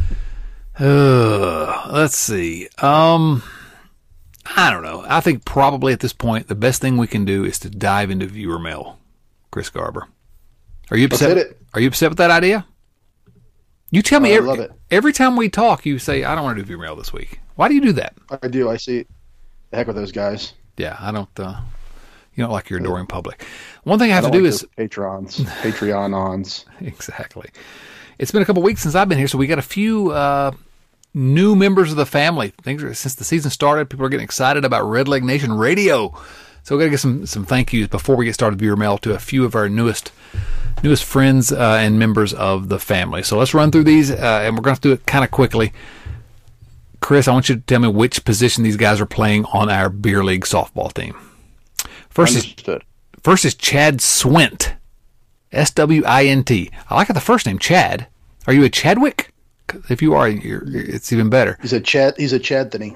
Uh, let's see. Um, I don't know. I think probably at this point the best thing we can do is to dive into viewer mail. Chris Garber, are you upset? Let's hit it. Are you upset with that idea? You tell me I every, love it. every time we talk, you say, I don't want to do viewer mail this week. Why do you do that? I do. I see. The heck with those guys. Yeah, I don't. Uh, you don't like your adoring public. One thing I have I to do like is those Patrons, Patreon-ons. exactly. It's been a couple weeks since I've been here, so we got a few uh, new members of the family. Things are, since the season started, people are getting excited about Red Leg Nation Radio. So we got to get some some thank yous before we get started with viewer mail to a few of our newest newest friends uh, and members of the family. So let's run through these, uh, and we're going to do it kind of quickly. Chris, I want you to tell me which position these guys are playing on our beer league softball team. First Understood. is first is Chad Swint, S W I N T. I like the first name, Chad. Are you a Chadwick? If you are, you're, it's even better. He's a Chad. He's a Chadthony.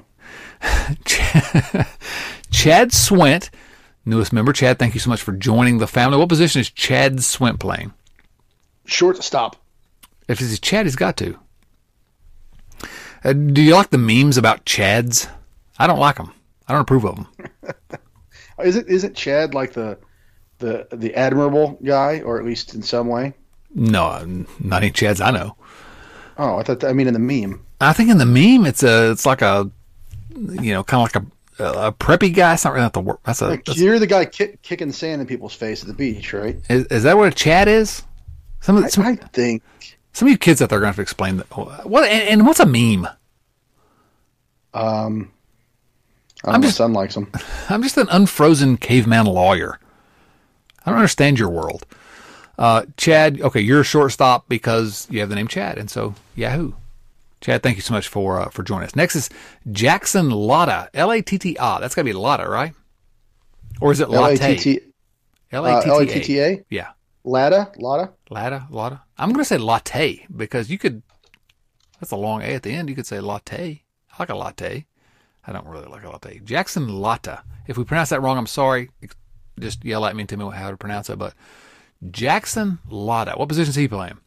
Chad Swint, newest member. Chad, thank you so much for joining the family. What position is Chad Swint playing? Shortstop. If it's Chad, he's got to. Uh, do you like the memes about Chads? I don't like them. I don't approve of them. Isn't isn't Chad like the the the admirable guy, or at least in some way? No, not any Chads I know. Oh, I thought. That, I mean, in the meme. I think in the meme, it's a, it's like a, you know, kind of like a, a preppy guy. It's not really not the word. That's a. Like, That's, you're the guy kick, kicking sand in people's face at the beach, right? is, is that what a Chad is? Some of I, some, I think. some of you kids out there are going to have to explain that. What and, and what's a meme? Um, I don't I'm know. just- My son likes them. I'm just an unfrozen caveman lawyer. I don't understand your world. Uh, Chad, okay, you're a shortstop because you have the name Chad, and so Yahoo. Chad, thank you so much for uh, for joining us. Next is Jackson Latta, L A T T A. That's got to be Latta, right? Or is it L A Latte? T T. L Uh, A T L A T T T A. Yeah. Latta. Latta. Latta, Latta. I'm going to say latte because you could, that's a long A at the end. You could say latte. I like a latte. I don't really like a latte. Jackson Latta. If we pronounce that wrong, I'm sorry. Just yell at me and tell me how to pronounce it. But Jackson Latta. What position is he playing?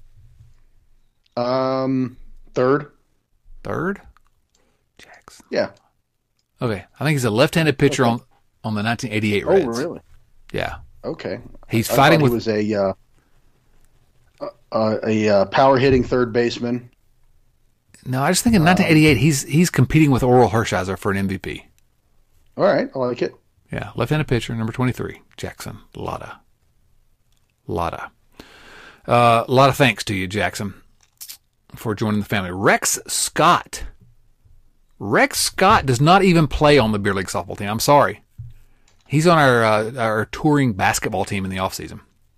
Um, third. Third? Jackson. Yeah. Okay. I think he's a left-handed pitcher Okay. on, on the nineteen eighty-eight Reds. Oh, really? Yeah. Okay. He's I fighting thought with. He was a uh, uh, a uh, power hitting third baseman. No, I just think in nineteen eighty-eight, he's he's competing with Oral Hershiser for an M V P. All right, I like it. Yeah, left-handed pitcher, number twenty-three, Jackson Latta. Latta. Uh, a lot of thanks to you, Jackson, for joining the family. Rex Scott. Rex Scott does not even play on the beer league softball team. I'm sorry. He's on our uh, our touring basketball team in the offseason.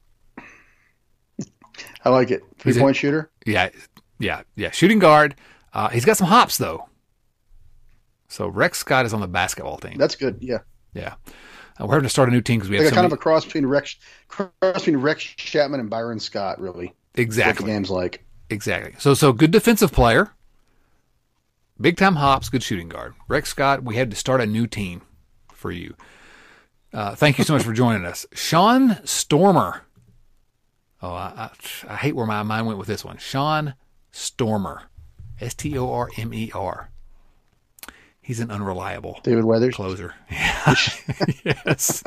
I like it. Three He's a- point shooter. Yeah, yeah, yeah. Shooting guard. Uh, he's got some hops, though. So Rex Scott is on the basketball team. That's good. Yeah, Yeah. Uh, we're having to start a new team because we have like a so kind of many- a cross between Rex, cross between Rex Chapman and Byron Scott. Really, That's what Exactly. the game's like. Exactly. So, so good defensive player. Big time hops, good shooting guard. Rex Scott, we had to start a new team for you. Uh, thank you so much for joining us. Sean Stormer. Oh, I, I, I hate where my mind went with this one. Sean Stormer. S T O R M E R. He's an unreliable David Weathers closer. Yes.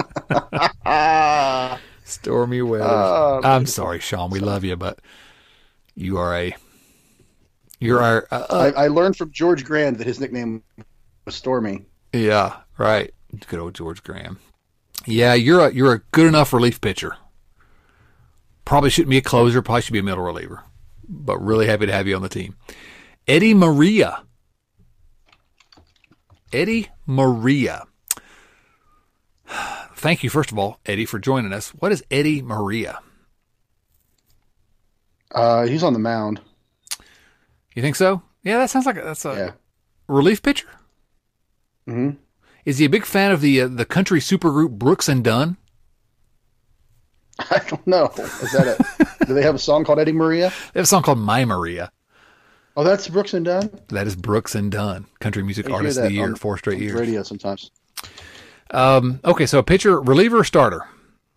Stormy Weathers. Uh, I'm sorry, Sean. We love you, but you are a you're our. Uh, uh, I, I learned from George Grand that his nickname was Stormy. Yeah, right. Good old George Graham. Yeah, you're a you're a good enough relief pitcher. Probably shouldn't be a closer. Probably should be a middle reliever. But really happy to have you on the team. Eddie Maria. Eddie Maria. Thank you, first of all, Eddie, for joining us. What is Eddie Maria? Uh, he's on the mound. You think so? Yeah, that sounds like a, that's a yeah. relief pitcher. Mm-hmm. Is he a big fan of the uh, the country supergroup Brooks and Dunn? I don't know. Is that it? Do they have a song called Eddie Maria? They have a song called My Maria. Oh, that's Brooks and Dunn? That is Brooks and Dunn, Country Music Artist of the Year, on, four straight years. Radio sometimes. Um, okay, so a pitcher, reliever or starter?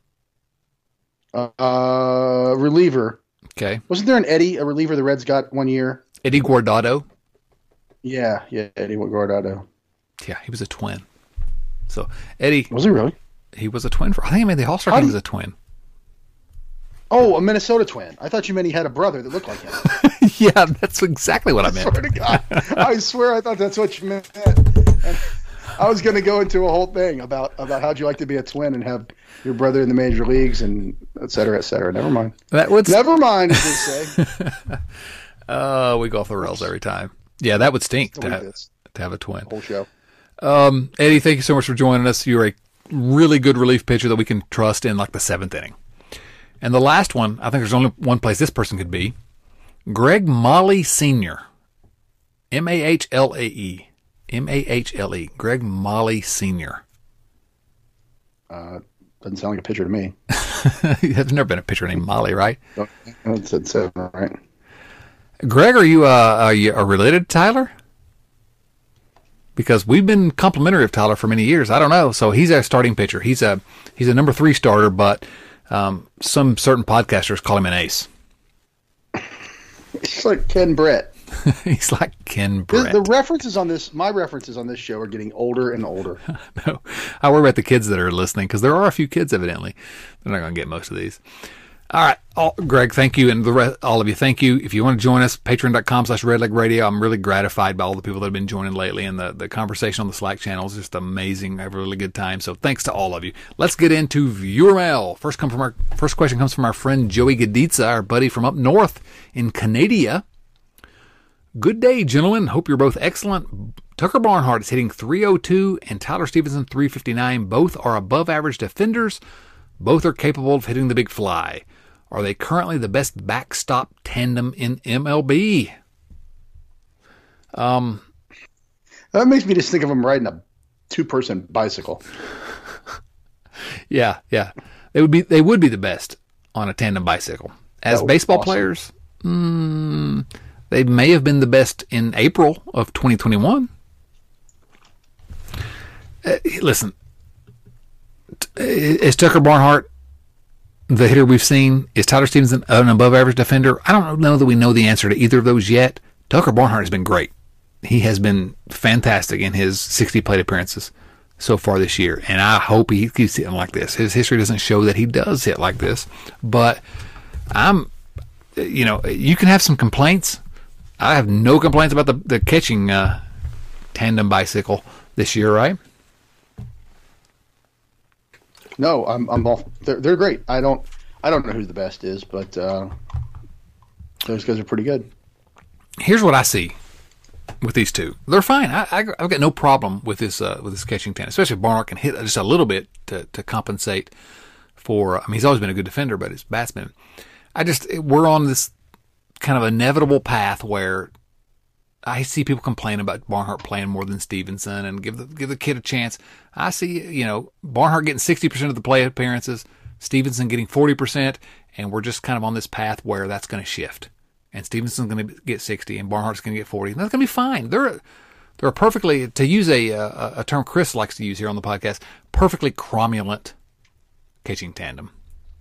Uh, reliever. Okay. Wasn't there an Eddie, a reliever the Reds got one year? Eddie Guardado? Yeah, yeah, Eddie Guardado. Yeah, he was a twin. So, Eddie. Was he really? He was a twin. For I think he made the All-Star game as a twin. Oh, a Minnesota twin. I thought you meant he had a brother that looked like him. Yeah, that's exactly what I meant. I swear to God. I swear I thought that's what you meant. And I was going to go into a whole thing about, about how'd you like to be a twin and have your brother in the major leagues and et cetera, et cetera. Never mind. That would Never mind, as they say. uh, we go off the rails every time. Yeah, that would stink to have, to have a twin. Whole show. Um, Eddie, thank you so much for joining us. You're a really good relief pitcher that we can trust in like the seventh inning. And the last one, I think there's only one place this person could be. Greg Mahle Senior M A H L A E. M A H L E. Greg Mahle Senior Uh, doesn't sound like a pitcher to me. There's never been a pitcher named Mahle, right? That's it, so, right. Greg, are you, uh, are you are related to Tyler? Because we've been complimentary of Tyler for many years. I don't know. So he's a starting pitcher. He's a he's a number three starter, but um, some certain podcasters call him an ace. It's like Ken Brett. He's like Ken Brett. The, the references on this, my references on this show are getting older and older. No, I worry about the kids that are listening because there are a few kids, evidently. They're not going to get most of these. All right, all, Greg, thank you, and the rest, all of you, thank you. If you want to join us, patreon.com slash redleg radio. I'm really gratified by all the people that have been joining lately, and the, the conversation on the Slack channel is just amazing. I have a really good time, so thanks to all of you. Let's get into viewer mail. First, come from our, first question comes from our friend Joey Gaditza, our buddy from up north in Canada. Good day, gentlemen. Hope you're both excellent. Tucker Barnhart is hitting three oh two and Tyler Stevenson three fifty-nine. Both are above average defenders. Both are capable of hitting the big fly. Are they currently the best backstop tandem in M L B? Um, that makes me just think of them riding a two-person bicycle. Yeah, yeah. They would be they would be the best on a tandem bicycle. As baseball awesome. players, mm, they may have been the best in April of twenty twenty-one. Uh, listen, is Tucker Barnhart the hitter we've seen? Is Tyler Stevenson an above-average defender? I don't know that we know the answer to either of those yet. Tucker Barnhart has been great. He has been fantastic in his sixty plate appearances so far this year, and I hope he keeps hitting like this. His history doesn't show that he does hit like this, but I'm, you know, you can have some complaints. I have no complaints about the, the catching uh, tandem bicycle this year, right? No, I'm I'm all they're they're great. I don't I don't know who the best is, but uh, those guys are pretty good. Here's what I see with these two. They're fine. I, I I've got no problem with this uh, with this catching tandem, especially if Barnhart can hit just a little bit to to compensate for. I mean, he's always been a good defender, but his bat's been. I just we're on this kind of inevitable path where I see people complain about Barnhart playing more than Stevenson and give the give the kid a chance. I see, you know, Barnhart getting sixty percent of the play appearances, Stevenson getting forty percent, and we're just kind of on this path where that's going to shift. and Stevenson's going to get sixty, and Barnhart's going to get forty. And that's going to be fine. They're they're a perfectly, to use a, a a term Chris likes to use here on the podcast, perfectly cromulent catching tandem.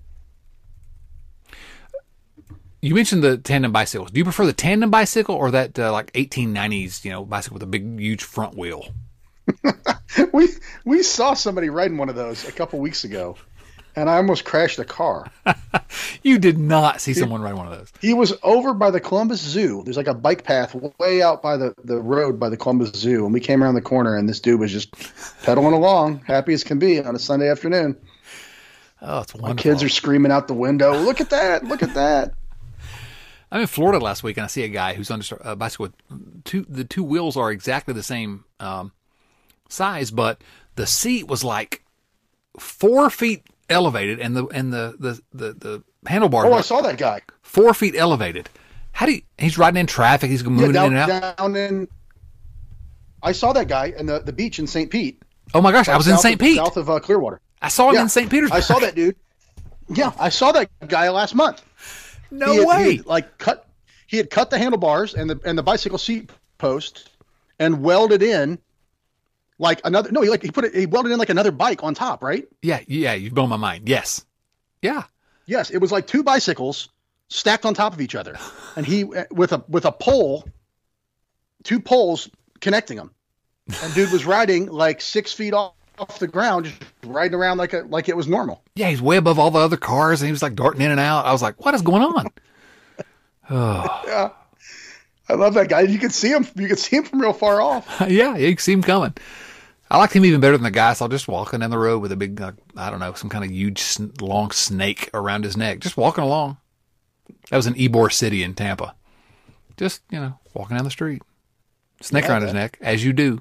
You mentioned the tandem bicycles. Do you prefer the tandem bicycle or that uh, like eighteen nineties, you know, bicycle with a big, huge front wheel? we we saw somebody riding one of those a couple weeks ago, and I almost crashed a car. You did not see someone ride one of those. He was over by the Columbus Zoo. There's like a bike path way out by the, the road by the Columbus Zoo, and we came around the corner, and this dude was just pedaling along, happy as can be on a Sunday afternoon. Oh, it's wonderful. My kids are screaming out the window, look at that, look at that. I'm in Florida last week, and I see a guy who's on a bicycle with two, the two wheels are exactly the same um, size, but the seat was like four feet elevated, and the and the the the, the handlebar. Oh, I saw that guy. Four feet elevated. How do you? He's riding in traffic. He's moving yeah, down, in and out. Down in. I saw that guy in the, the beach in Saint Pete. Oh my gosh, I was in Saint Pete, south of uh, Clearwater. I saw him yeah, in Saint Petersburg. I saw that dude. Yeah, I saw that guy last month. No he had, way! He had, like cut, he had cut the handlebars and the and the bicycle seat post, and welded in, like another. No, he like he put it. He welded in like another bike on top, right? Yeah, yeah. You've blown my mind. Yes. Yeah. Yes, it was like two bicycles stacked on top of each other, and he with a with a pole, two poles connecting them, and dude was riding like six feet off. off the ground, just riding around like a like it was normal. Yeah, he's way above all the other cars, and he was like darting in and out. I was like, "What is going on?" Oh, yeah, I love that guy. You could see him. You could see him from real far off. Yeah, you can see him coming. I liked him even better than the guy. So just walking down the road with a big, uh, I don't know, some kind of huge long snake around his neck, just walking along. That was in Ybor City in Tampa. Just you know, walking down the street, snake yeah, around his neck, as you do.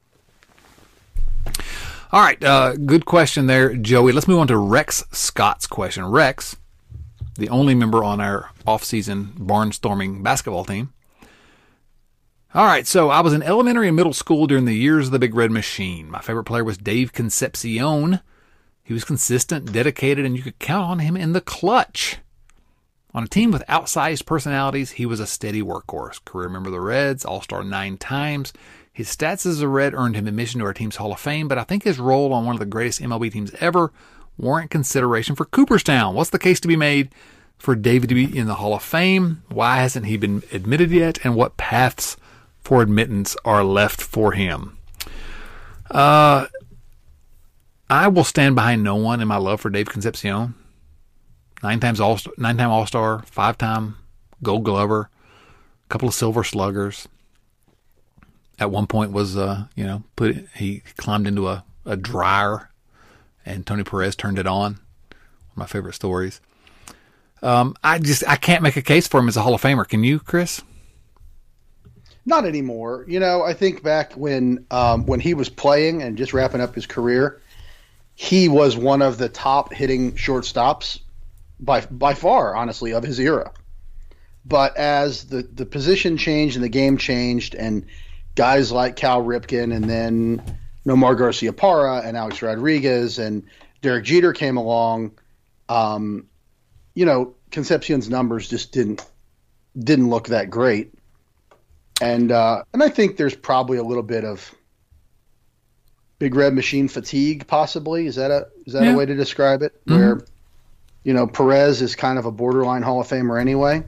All right, uh, good question there, Joey. Let's move on to Rex Scott's question. Rex, the only member on our off-season barnstorming basketball team. All right, so I was in elementary and middle school during the years of the Big Red Machine. My favorite player was Dave Concepcion. He was consistent, dedicated, and you could count on him in the clutch. On a team with outsized personalities, he was a steady workhorse. Career member of the Reds, All-Star nine times. His stats as a Red earned him admission to our team's Hall of Fame, but I think his role on one of the greatest M L B teams ever warrant consideration for Cooperstown. What's the case to be made for David to be in the Hall of Fame? Why hasn't he been admitted yet? And what paths for admittance are left for him? Uh, I will stand behind no one in my love for Dave Concepcion. Nine times all, nine-time All-Star, five-time Gold Glover, a couple of Silver Sluggers. At one point was, uh, you know, put he climbed into a, a dryer, and Tony Perez turned it on. One of my favorite stories. Um, I just I can't make a case for him as a Hall of Famer. Can you, Chris? Not anymore. You know, I think back when um, when he was playing and just wrapping up his career, he was one of the top hitting shortstops by by far, honestly, of his era. But as the the position changed and the game changed, and guys like Cal Ripken and then Nomar Garciaparra and Alex Rodriguez and Derek Jeter came along, um, you know, Concepcion's numbers just didn't didn't look that great. And uh, and I think there's probably a little bit of Big Red Machine fatigue, possibly. Is that a is that yeah. a way to describe it? Mm-hmm. Where, you know, Perez is kind of a borderline Hall of Famer anyway.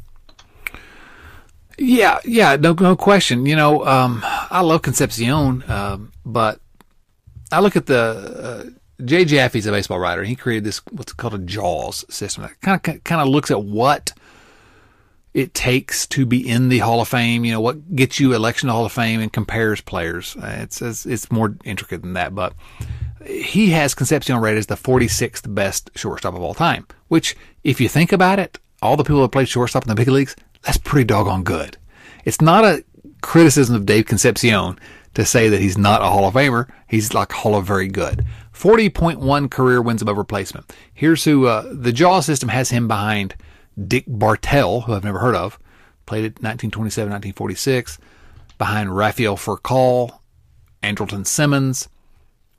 Yeah, yeah, no, no question. You know, um, I love Concepcion, um, but I look at the uh, Jay Jaffe's a baseball writer. He created this what's called a JAWS system that kind of kind of looks at what it takes to be in the Hall of Fame. You know, what gets you election to Hall of Fame, and compares players. Uh, it's, it's it's more intricate than that, but he has Concepcion rated as the forty-sixth best shortstop of all time. Which, if you think about it, all the people who have played shortstop in the big leagues, that's pretty doggone good. It's not a criticism of Dave Concepcion to say that he's not a Hall of Famer. He's like Hall of very good. forty point one career wins above replacement. Here's who uh, the JAWS system has him behind: Dick Bartell, who I've never heard of, played at nineteen twenty-seven, nineteen forty-six, behind Rafael Furcal, Andrelton Simmons,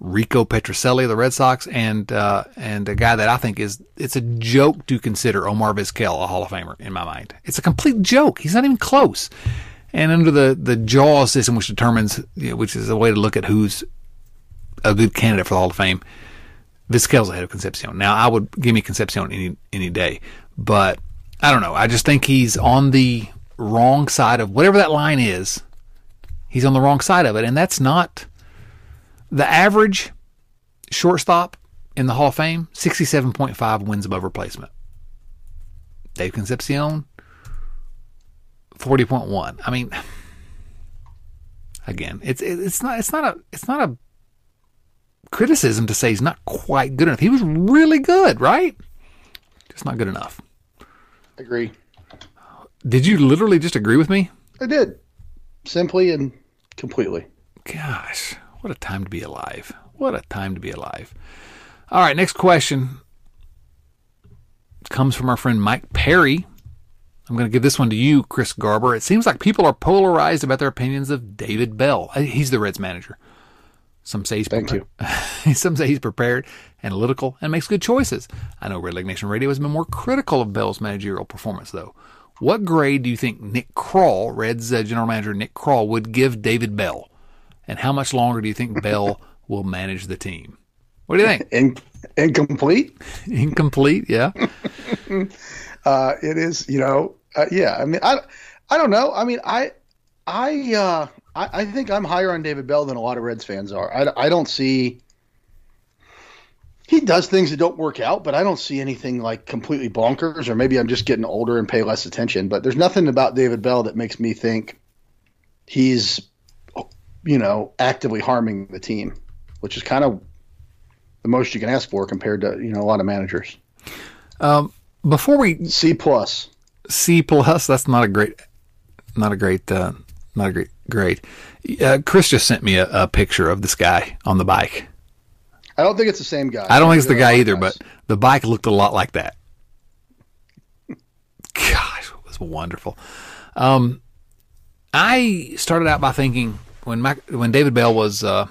Rico Petrocelli of the Red Sox, and uh, and a guy that I think is, it's a joke to consider Omar Vizquel a Hall of Famer in my mind. It's a complete joke. He's not even close. And under the, the JAWS system, which determines, you know, which is a way to look at who's a good candidate for the Hall of Fame, Vizquel's ahead of Concepcion. Now, I would give me Concepcion any any day, but I don't know. I just think he's on the wrong side of whatever that line is. He's on the wrong side of it, and that's not the average shortstop in the Hall of Fame. sixty-seven point five wins above replacement. Dave Concepcion, forty point one. I mean, again, it's it's not it's not a it's not a criticism to say he's not quite good enough. He was really good, right? Just not good enough. Agree. Did you literally just agree with me? I did. Simply and completely. Gosh, what a time to be alive. What a time to be alive. All right, next question comes from our friend Mike Perry. I'm going to give this one to you, Chris Garber. It seems like people are polarized about their opinions of David Bell. He's the Reds manager. Some say he's Thank prepared. you. Some say he's prepared, analytical, and makes good choices. I know Red Leg Nation Radio has been more critical of Bell's managerial performance, though. What grade do you think Nick Krall, Reds uh, general manager Nick Krall, would give David Bell? And how much longer do you think Bell will manage the team? What do you think? In, incomplete? Incomplete, yeah. uh, it is, you know, uh, yeah. I mean, I, I don't know. I mean, I, I, uh, I, I think I'm higher on David Bell than a lot of Reds fans are. I, I don't see. He does things that don't work out, but I don't see anything like completely bonkers, or maybe I'm just getting older and pay less attention. But there's nothing about David Bell that makes me think he's, you know, actively harming the team, which is kind of the most you can ask for compared to, you know, a lot of managers. Um, before we C plus, C plus, that's not a great, not a great, uh, not a great grade. Uh, Chris just sent me a, a picture of this guy on the bike. I don't think it's the same guy. I don't think it's the guy either, but the bike looked a lot like that. Gosh, it was wonderful. Um, I started out by thinking when Mac, when David Bell was uh,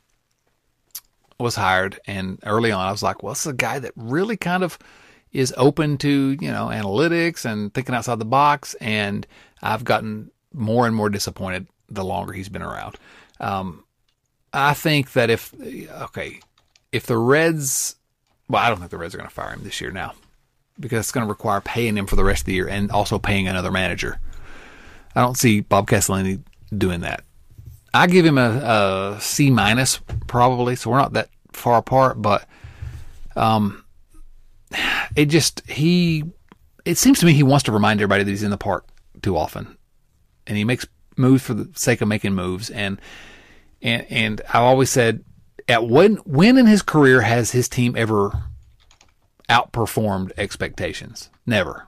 was hired, and early on I was like, well, this is a guy that really kind of is open to, you know, analytics and thinking outside the box, and I've gotten more and more disappointed the longer he's been around. Um, I think that if, okay, if the Reds, well, I don't think the Reds are going to fire him this year now, because it's going to require paying him for the rest of the year and also paying another manager. I don't see Bob Castellini doing that. I give him a, a C minus probably, so we're not that far apart, but um, it just, he, it seems to me he wants to remind everybody that he's in the park too often, and he makes moves for the sake of making moves. And, and, and I've always said, at when, when in his career has his team ever outperformed expectations? Never.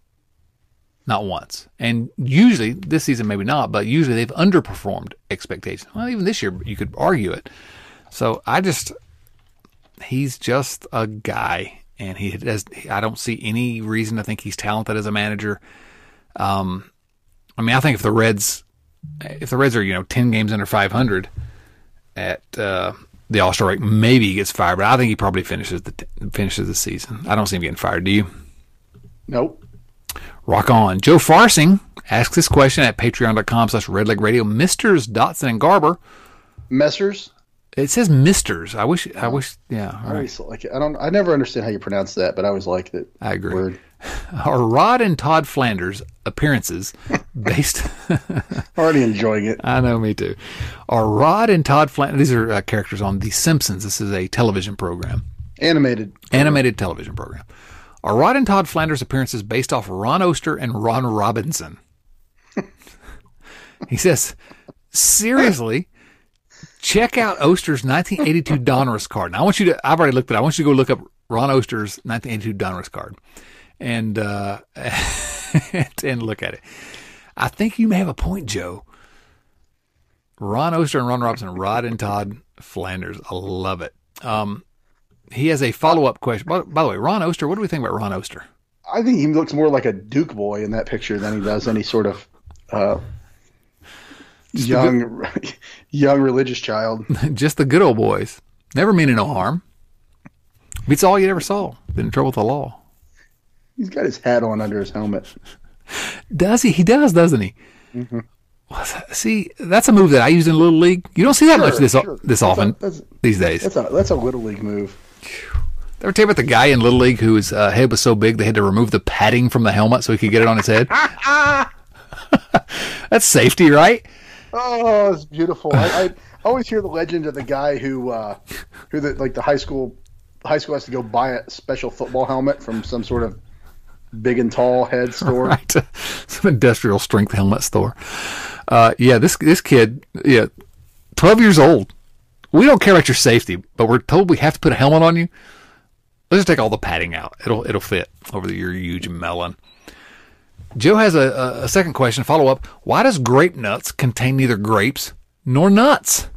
Not once. And usually, this season maybe not, but usually they've underperformed expectations. Well, even this year, you could argue it. So I just, he's just a guy, and he does, I don't see any reason to think he's talented as a manager. Um, I mean, I think if the Reds, if the Reds are, you know, ten games under five hundred at uh, the All-Star break, maybe he gets fired, but I think he probably finishes the finishes the season. I don't see him getting fired. Do you? Nope. Rock on. Joe Farsing asks this question at patreon.com slash redlegradio. Misters Dotson and Garber. Messers? It says Misters. I wish, I wish, yeah. I always like it. I don't, I never understand how you pronounce that, but I always liked it. I agree. Word. Are Rod and Todd Flanders appearances based? Already enjoying it. I know, me too. Are Rod and Todd Flanders, these are uh, characters on The Simpsons. This is a television program. Animated. Animated television program. Are Rod and Todd Flanders appearances based off Ron Oster and Ron Robinson? He says, seriously, check out Oster's nineteen eighty-two Donruss card. Now, I want you to, I've already looked at it. I want you to go look up Ron Oster's nineteen eighty-two Donruss card and, uh, and look at it. I think you may have a point, Joe. Ron Oster and Ron Robinson, Rod and Todd Flanders. I love it. Um, He has a follow-up question. By, by the way, Ron Oster, what do we think about Ron Oster? I think he looks more like a Duke boy in that picture than he does any sort of uh, young, young religious child. Just the good old boys. Never meaning no harm. Beats all you ever saw. Been in trouble with the law. He's got his hat on under his helmet. Does he? He does, doesn't he? Mm-hmm. See, that's a move that I use in Little League. You don't see that sure, much this sure. this that's often a, these days. That's a, that's a Little League move. Ever tell you about the guy in Little League whose uh, head was so big they had to remove the padding from the helmet so he could get it on his head? That's safety, right? Oh, it's beautiful. I, I always hear the legend of the guy who, uh, who the, like the high school, high school has to go buy a special football helmet from some sort of big and tall head store, right? Some industrial strength helmet store. Uh, yeah, this this kid, yeah, twelve years old. We don't care about your safety, but we're told we have to put a helmet on you. Let's just take all the padding out. It'll it'll fit over the, your huge melon. Joe has a, a second question, follow up. Why does grape nuts contain neither grapes nor nuts?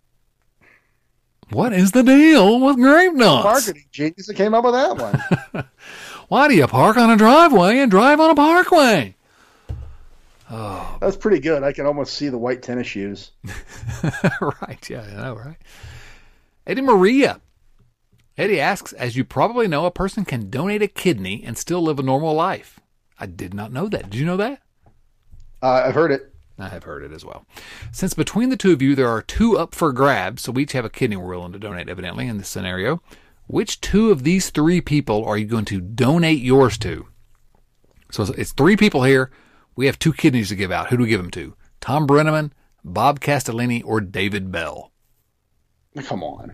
What is the deal with grape nuts? Marketing genius that came up with that one. Why do you park on a driveway and drive on a parkway? Oh, that's pretty good. I can almost see the white tennis shoes. Right, yeah, I know, right? Eddie Maria. Eddie asks, as you probably know, a person can donate a kidney and still live a normal life. I did not know that. Did you know that? Uh, I've heard it. I have heard it as well. Since between the two of you, there are two up for grabs, so we each have a kidney we're willing to donate, evidently, in this scenario. Which two of these three people are you going to donate yours to? So it's three people here. We have two kidneys to give out. Who do we give them to? Tom Brenneman, Bob Castellini, or David Bell? Come on.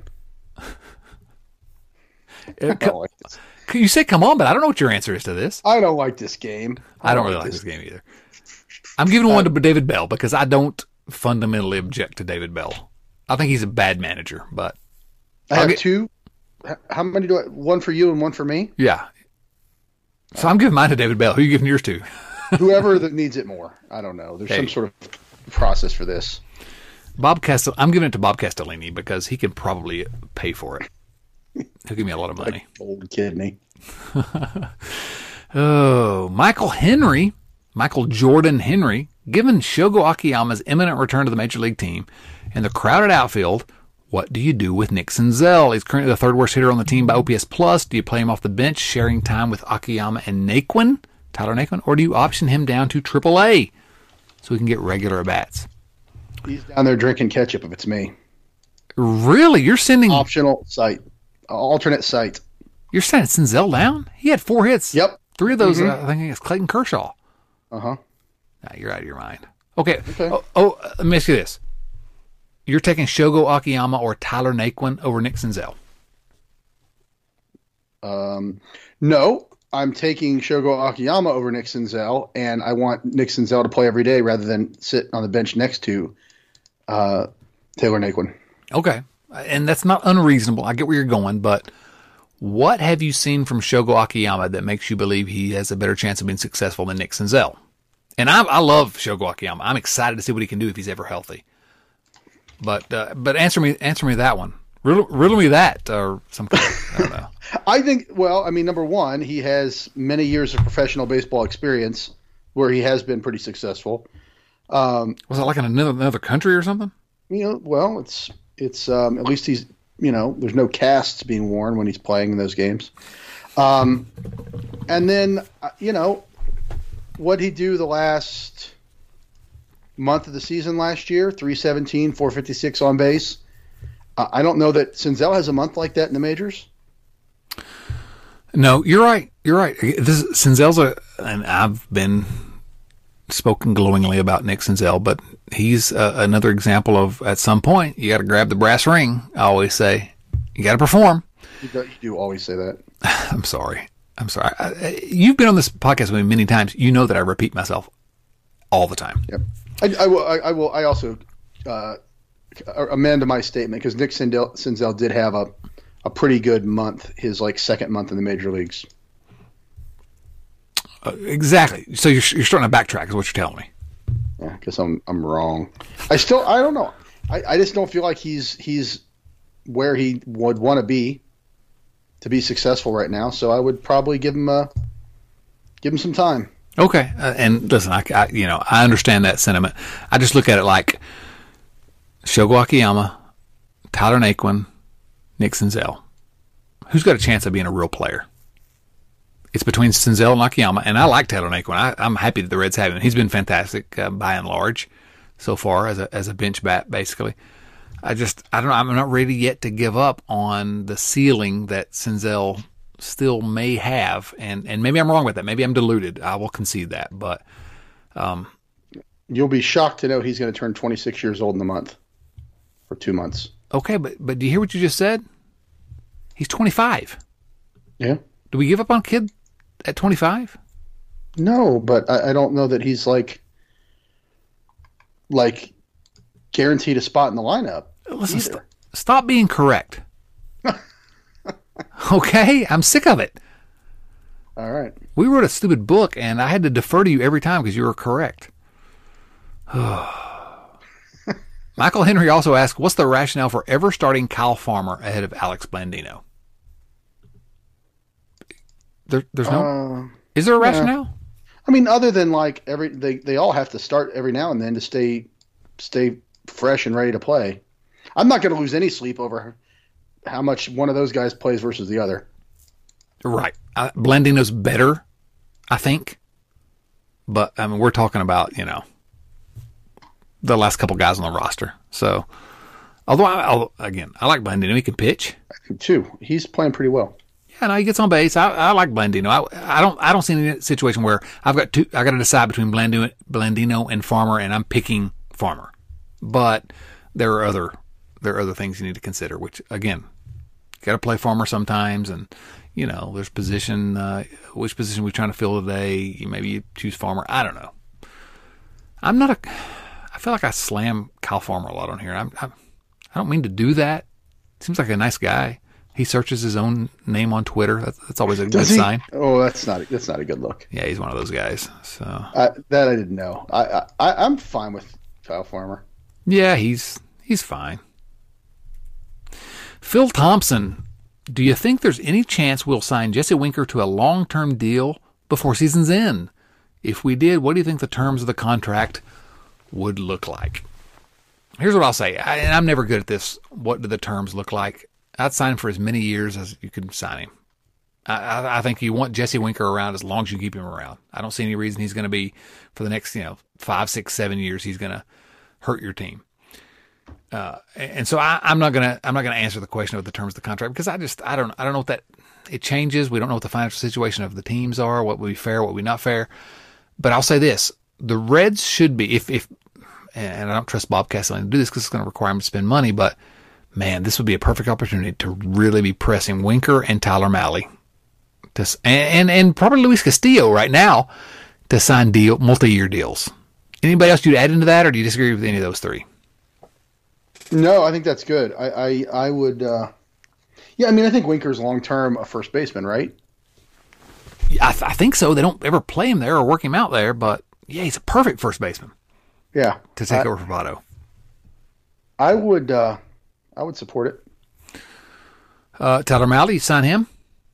Uh, co- like you say come on, but I don't know what your answer is to this. I don't like this game. I, I don't, don't really like this game either. I'm giving uh, one to David Bell because I don't fundamentally object to David Bell. I think he's a bad manager, but I I'll have get, two. How many do I? One for you and one for me? Yeah. So I'm giving mine to David Bell. Who are you giving yours to? Whoever that needs it more. I don't know. There's hey. some sort of process for this. Bob Castel. I'm giving it to Bob Castellini because he can probably pay for it. He'll give me a lot of money. Like old kidney. Oh, Michael Henry, Michael Jordan Henry, given Shogo Akiyama's imminent return to the Major League team and the crowded outfield, what do you do with Nick Senzel? He's currently the third worst hitter on the team by O P S plus. Do you play him off the bench, sharing time with Akiyama and Naquin, Tyler Naquin, or do you option him down to triple A so he can get regular at-bats? He's down there drinking ketchup if it's me. Really? You're sending... Optional site. Alternate site. You're sending Senzel down? He had four hits. Yep. Three of those, mm-hmm. uh, I think it's Clayton Kershaw. Uh-huh. Nah, you're out of your mind. Okay. okay. Oh, oh uh, let me ask you this. You're taking Shogo Akiyama or Tyler Naquin over Nick Senzel? Um, no, I'm taking Shogo Akiyama over Nick Senzel, and I want Nick Senzel to play every day rather than sit on the bench next to uh, Taylor Naquin. Okay. And that's not unreasonable. I get where you're going, but what have you seen from Shogo Akiyama that makes you believe he has a better chance of being successful than Nick Senzel? And I, I love Shogo Akiyama. I'm excited to see what he can do if he's ever healthy. But uh, but answer me answer me that one. Riddle, riddle me that or some kind of, I don't know. I think, well, I mean, number one, he has many years of professional baseball experience where he has been pretty successful. Um, Was it like in another, another country or something? You know, well, it's it's um, at least he's, you know, there's no casts being worn when he's playing in those games. Um, and then, you know, what'd he do the last month of the season last year? three seventeen, four fifty-six on base. Uh, I don't know that Senzel has a month like that in the majors. No, you're right. You're right. This Senzel's a, and I've been spoken glowingly about Nick Senzel, but he's uh, another example of at some point you got to grab the brass ring. I always say you got to perform. You do, you do always say that. I'm sorry. I'm sorry. I, you've been on this podcast with me many times. You know that I repeat myself all the time. Yep. I, I will. I, I will. I also uh, amend my statement because Nick Senzel, Senzel did have a a pretty good month. His like second month in the major leagues. Uh, exactly. So you're you're starting to backtrack, is what you're telling me. Yeah, because I'm I'm wrong. I still I don't know. I, I just don't feel like he's he's where he would want to be to be successful right now. So I would probably give him a give him some time. Okay, uh, and listen, I, I you know I understand that sentiment. I just look at it like Shogo Akiyama, Tyler Naquin, Nick Senzel. Who's got a chance of being a real player? It's between Senzel and Akiyama, and I like Taylor Naquin. I, I'm happy that the Reds have him. He's been fantastic uh, by and large so far as a as a bench bat, basically. I just, I don't know, I'm not ready yet to give up on the ceiling that Senzel still may have, and, and maybe I'm wrong with that. Maybe I'm deluded. I will concede that, but um, you'll be shocked to know he's going to turn twenty-six years old in a month, or two months. Okay, but but do you hear what you just said? He's twenty-five. Yeah. Do we give up on kid at twenty-five? No, but I, I don't know that he's like like guaranteed a spot in the lineup. Listen, st- stop being correct. Okay, I'm sick of it. All right. We wrote a stupid book, and I had to defer to you every time because you were correct. Michael Henry also asked, what's the rationale for ever starting Kyle Farmer ahead of Alex Blandino? There, there's no. Uh, is there a yeah. rationale? I mean, other than like every they, they all have to start every now and then to stay stay fresh and ready to play. I'm not going to lose any sleep over how much one of those guys plays versus the other. Right. Uh, Blandino's better, I think. But, I mean, we're talking about, you know, the last couple guys on the roster. So, although, I, although again, I like Blandino. He can pitch. I do too. He's playing pretty well. Yeah, no, he gets on base. I, I like Blandino. I, I don't. I don't see any situation where I've got two. I got to decide between Blandino, Blandino and Farmer, and I'm picking Farmer. But there are other there are other things you need to consider. Which again, got to play Farmer sometimes, and you know, there's position. Uh, which position we're trying to fill today? Maybe you choose Farmer. I don't know. I'm not a. I feel like I slam Kyle Farmer a lot on here. I'm, I'm, I don't mean to do that. Seems like a nice guy. He searches his own name on Twitter. That's, that's always a Does good he? sign. Oh, that's not that's not a good look. Yeah, he's one of those guys. So I, that I didn't know. I, I I'm fine with Kyle Farmer. yeah, he's he's fine. Phil Thompson, do you think there's any chance we'll sign Jesse Winker to a long-term deal before season's end? If we did, what do you think the terms of the contract would look like? Here's what I'll say, I, and I'm never good at this. What do the terms look like? I'd sign him for as many years as you can sign him. I, I, I think you want Jesse Winker around as long as you keep him around. I don't see any reason he's going to be, for the next, you know, five, six, seven years, he's going to hurt your team. Uh, and so I, I'm not going to, I'm not going to answer the question of the terms of the contract because I just, I don't, I don't know what that, it changes. We don't know what the financial situation of the teams are, what would be fair, what would be not fair. But I'll say this, the Reds should be, if, if, and I don't trust Bob Castellini to do this because it's going to require him to spend money, but man, this would be a perfect opportunity to really be pressing Winker and Tyler Mahle, to, and, and and probably Luis Castillo right now to sign deal multi-year deals. Anybody else you'd add into that, or do you disagree with any of those three? No, I think that's good. I I, I would. Uh, yeah, I mean, I think Winker's long term a first baseman, right? Yeah, I, th- I think so. They don't ever play him there or work him out there, but yeah, he's a perfect first baseman. Yeah, to take I, over for Votto. I would. Uh, I would support it. Uh, Tyler Mahle, you sign him?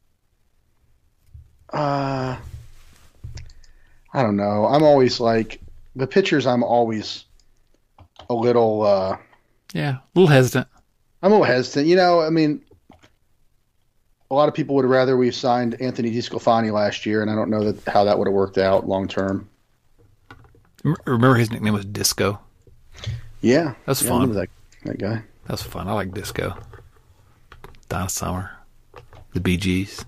Uh, I don't know. I'm always like the pitchers. I'm always a little. Uh, yeah, a little hesitant. I'm a little hesitant. You know, I mean, a lot of people would rather we've signed Anthony DeSclafani last year, and I don't know that how that would have worked out long term. Remember his nickname was Disco? Yeah, that's yeah, fun. I remember that that guy. That's fun. I like Disco. Donna Summer, the Bee Gees.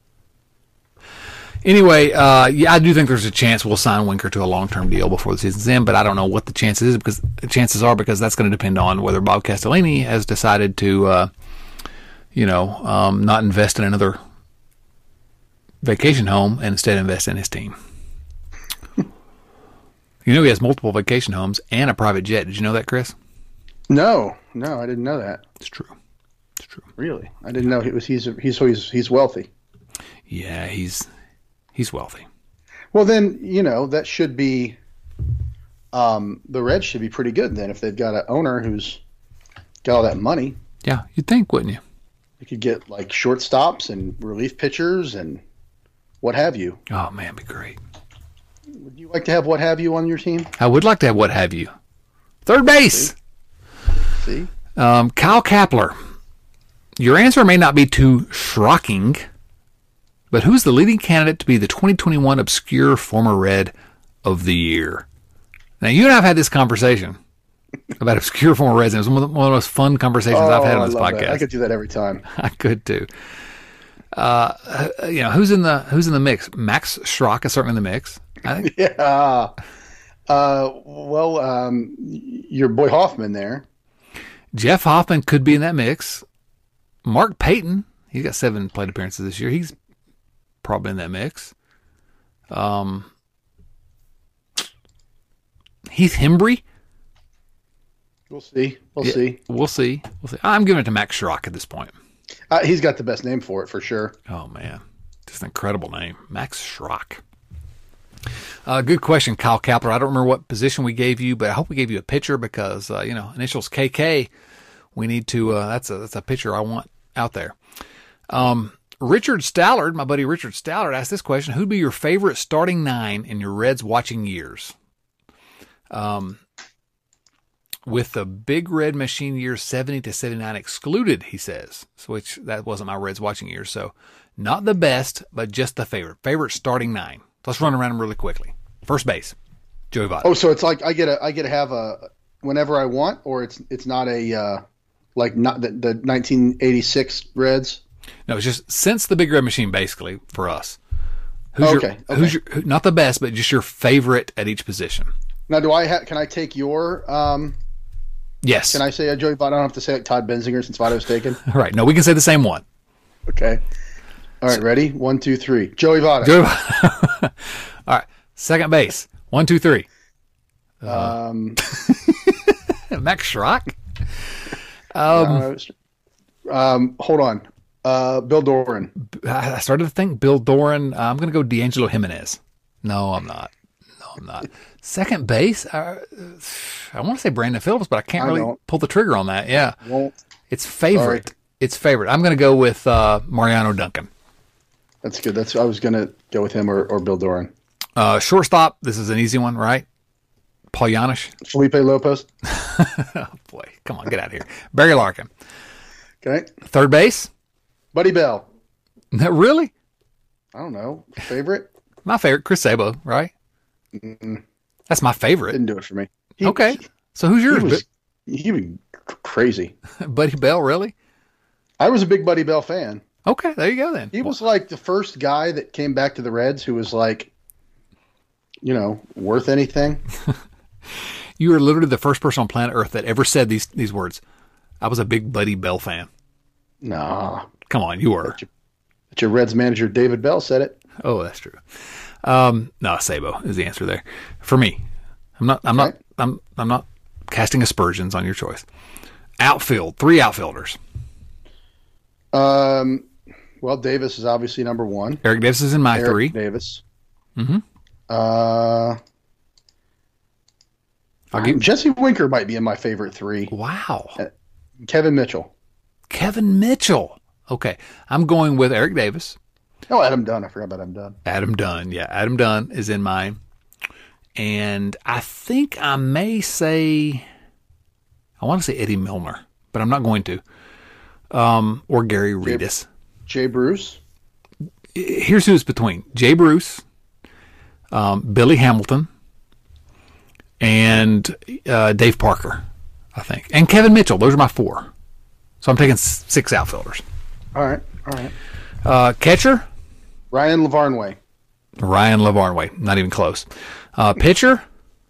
Anyway, uh, yeah, I do think there's a chance we'll sign Winker to a long-term deal before the season's end, but I don't know what the chances is because the chances are because that's going to depend on whether Bob Castellini has decided to, uh, you know, um, not invest in another vacation home and instead invest in his team. You know, he has multiple vacation homes and a private jet. Did you know that, Chris? No, no, I didn't know that. It's true. It's true. Really, I didn't know he was. He's he's he's he's wealthy. Yeah, he's he's wealthy. Well, then you know that should be. Um, the Reds should be pretty good then if they've got an owner who's got all that money. Yeah, you'd think, wouldn't you? You could get like shortstops and relief pitchers and what have you. Oh man, it'd be great. Would you like to have what have you on your team? I would like to have what have you. Third base. See? Um, Kyle Kapler. Your answer may not be too shocking, but who's the leading candidate to be the twenty twenty-one Obscure Former Red of the Year? Now, you and I have had this conversation about Obscure Former Reds, and it was one of the, one of the most fun conversations oh, I've had on this I love podcast. That. I could do that every time. I could too. Uh, you know, who's in the who's in the mix? Max Schrock is certainly in the mix. I think. Yeah. Uh, well, um, your boy Hoffman there. Jeff Hoffman could be in that mix. Mark Payton, he's got seven plate appearances this year. He's probably in that mix. Um, Heath Hembry. We'll see. We'll yeah, see. We'll see. We'll see. I'm giving it to Max Schrock at this point. Uh, he's got the best name for it, for sure. Oh, man. Just an incredible name. Max Schrock. Uh, good question, Kyle Kapler. I don't remember what position we gave you, but I hope we gave you a pitcher because, uh, you know, initials K K. We need to, uh, that's a, that's a pitcher I want out there. Um, Richard Stallard, my buddy Richard Stallard, asked this question: who'd be your favorite starting nine in your Reds watching years? Um, with the Big Red Machine years seventy to seventy-nine excluded, he says, which that wasn't my Reds watching years. So not the best, but just the favorite. Favorite starting nine. Let's run around them really quickly. First base, Joey Votto. Oh, so it's like I get a I get to have a whenever I want, or it's it's not a uh, like not the, the nineteen eighty-six Reds. No, it's just since the Big Red Machine, basically for us. Who's okay, your, okay. Who's your who, not the best, but just your favorite at each position? Now, do I ha- can I take your? Um, yes. Can I say a Joey Votto? I don't have to say like Todd Benzinger since Votto was taken. All right. No, we can say the same one. Okay. All right. Ready? One, two, three. Joey Votto. Joey Votto. All right. Second base. One, two, three. Uh, Um, Max Schrock. Um, uh, um, hold on. Uh, Bill Doran. I started to think Bill Doran. Uh, I'm going to go D'Angelo Jimenez. No, I'm not. No, I'm not. Second base. Uh, I want to say Brandon Phillips, but I can't I really don't. pull the trigger on that. Yeah. Won't. It's favorite. Sorry. It's favorite. I'm going to go with uh, Mariano Duncan. That's good. That's I was gonna go with him or, or Bill Doran. Uh, shortstop. This is an easy one, right? Paul Janish. Felipe Lopez. Oh boy, come on, get out of here. Barry Larkin. Okay. Third base. Buddy Bell. Really? I don't know. Favorite? My favorite, Chris Sabo, right? Mm-mm. That's my favorite. Didn't do it for me. He, Okay. He, So who's he yours? was, he was crazy. Buddy Bell, really? I was a big Buddy Bell fan. Okay, there you go then. He was like the first guy that came back to the Reds who was like, you know, worth anything. You are literally the first person on planet Earth that ever said these these words. I was a big Buddy Bell fan. Nah. Come on, you were. But your, but your Reds manager, David Bell, said it. Oh, that's true. Um, no, Sabo is the answer there for me. I'm not. I'm not. Okay. I'm. I'm not casting aspersions on your choice. Outfield, three outfielders. Um, well, Davis is obviously number one. Eric Davis is in my Eric three. Davis. Mm-hmm. Uh, I'll give, Jesse Winker might be in my favorite three. wow. Kevin Mitchell. Kevin Mitchell. Okay, I'm going with Eric Davis. Oh, Adam Dunn. I forgot about Adam Dunn. Adam Dunn. Yeah, Adam Dunn is in mine. And I think I may say, I want to say Eddie Milner, but I'm not going to. Um, or Gary Redus. Jay Bruce. Here's who it's between: Jay Bruce, um, Billy Hamilton, and uh, Dave Parker, I think, and Kevin Mitchell. Those are my four. So I'm taking s- six outfielders. All right. All right. Uh, catcher, Ryan Lavarnway. Ryan Lavarnway. Not even close. Uh, pitcher,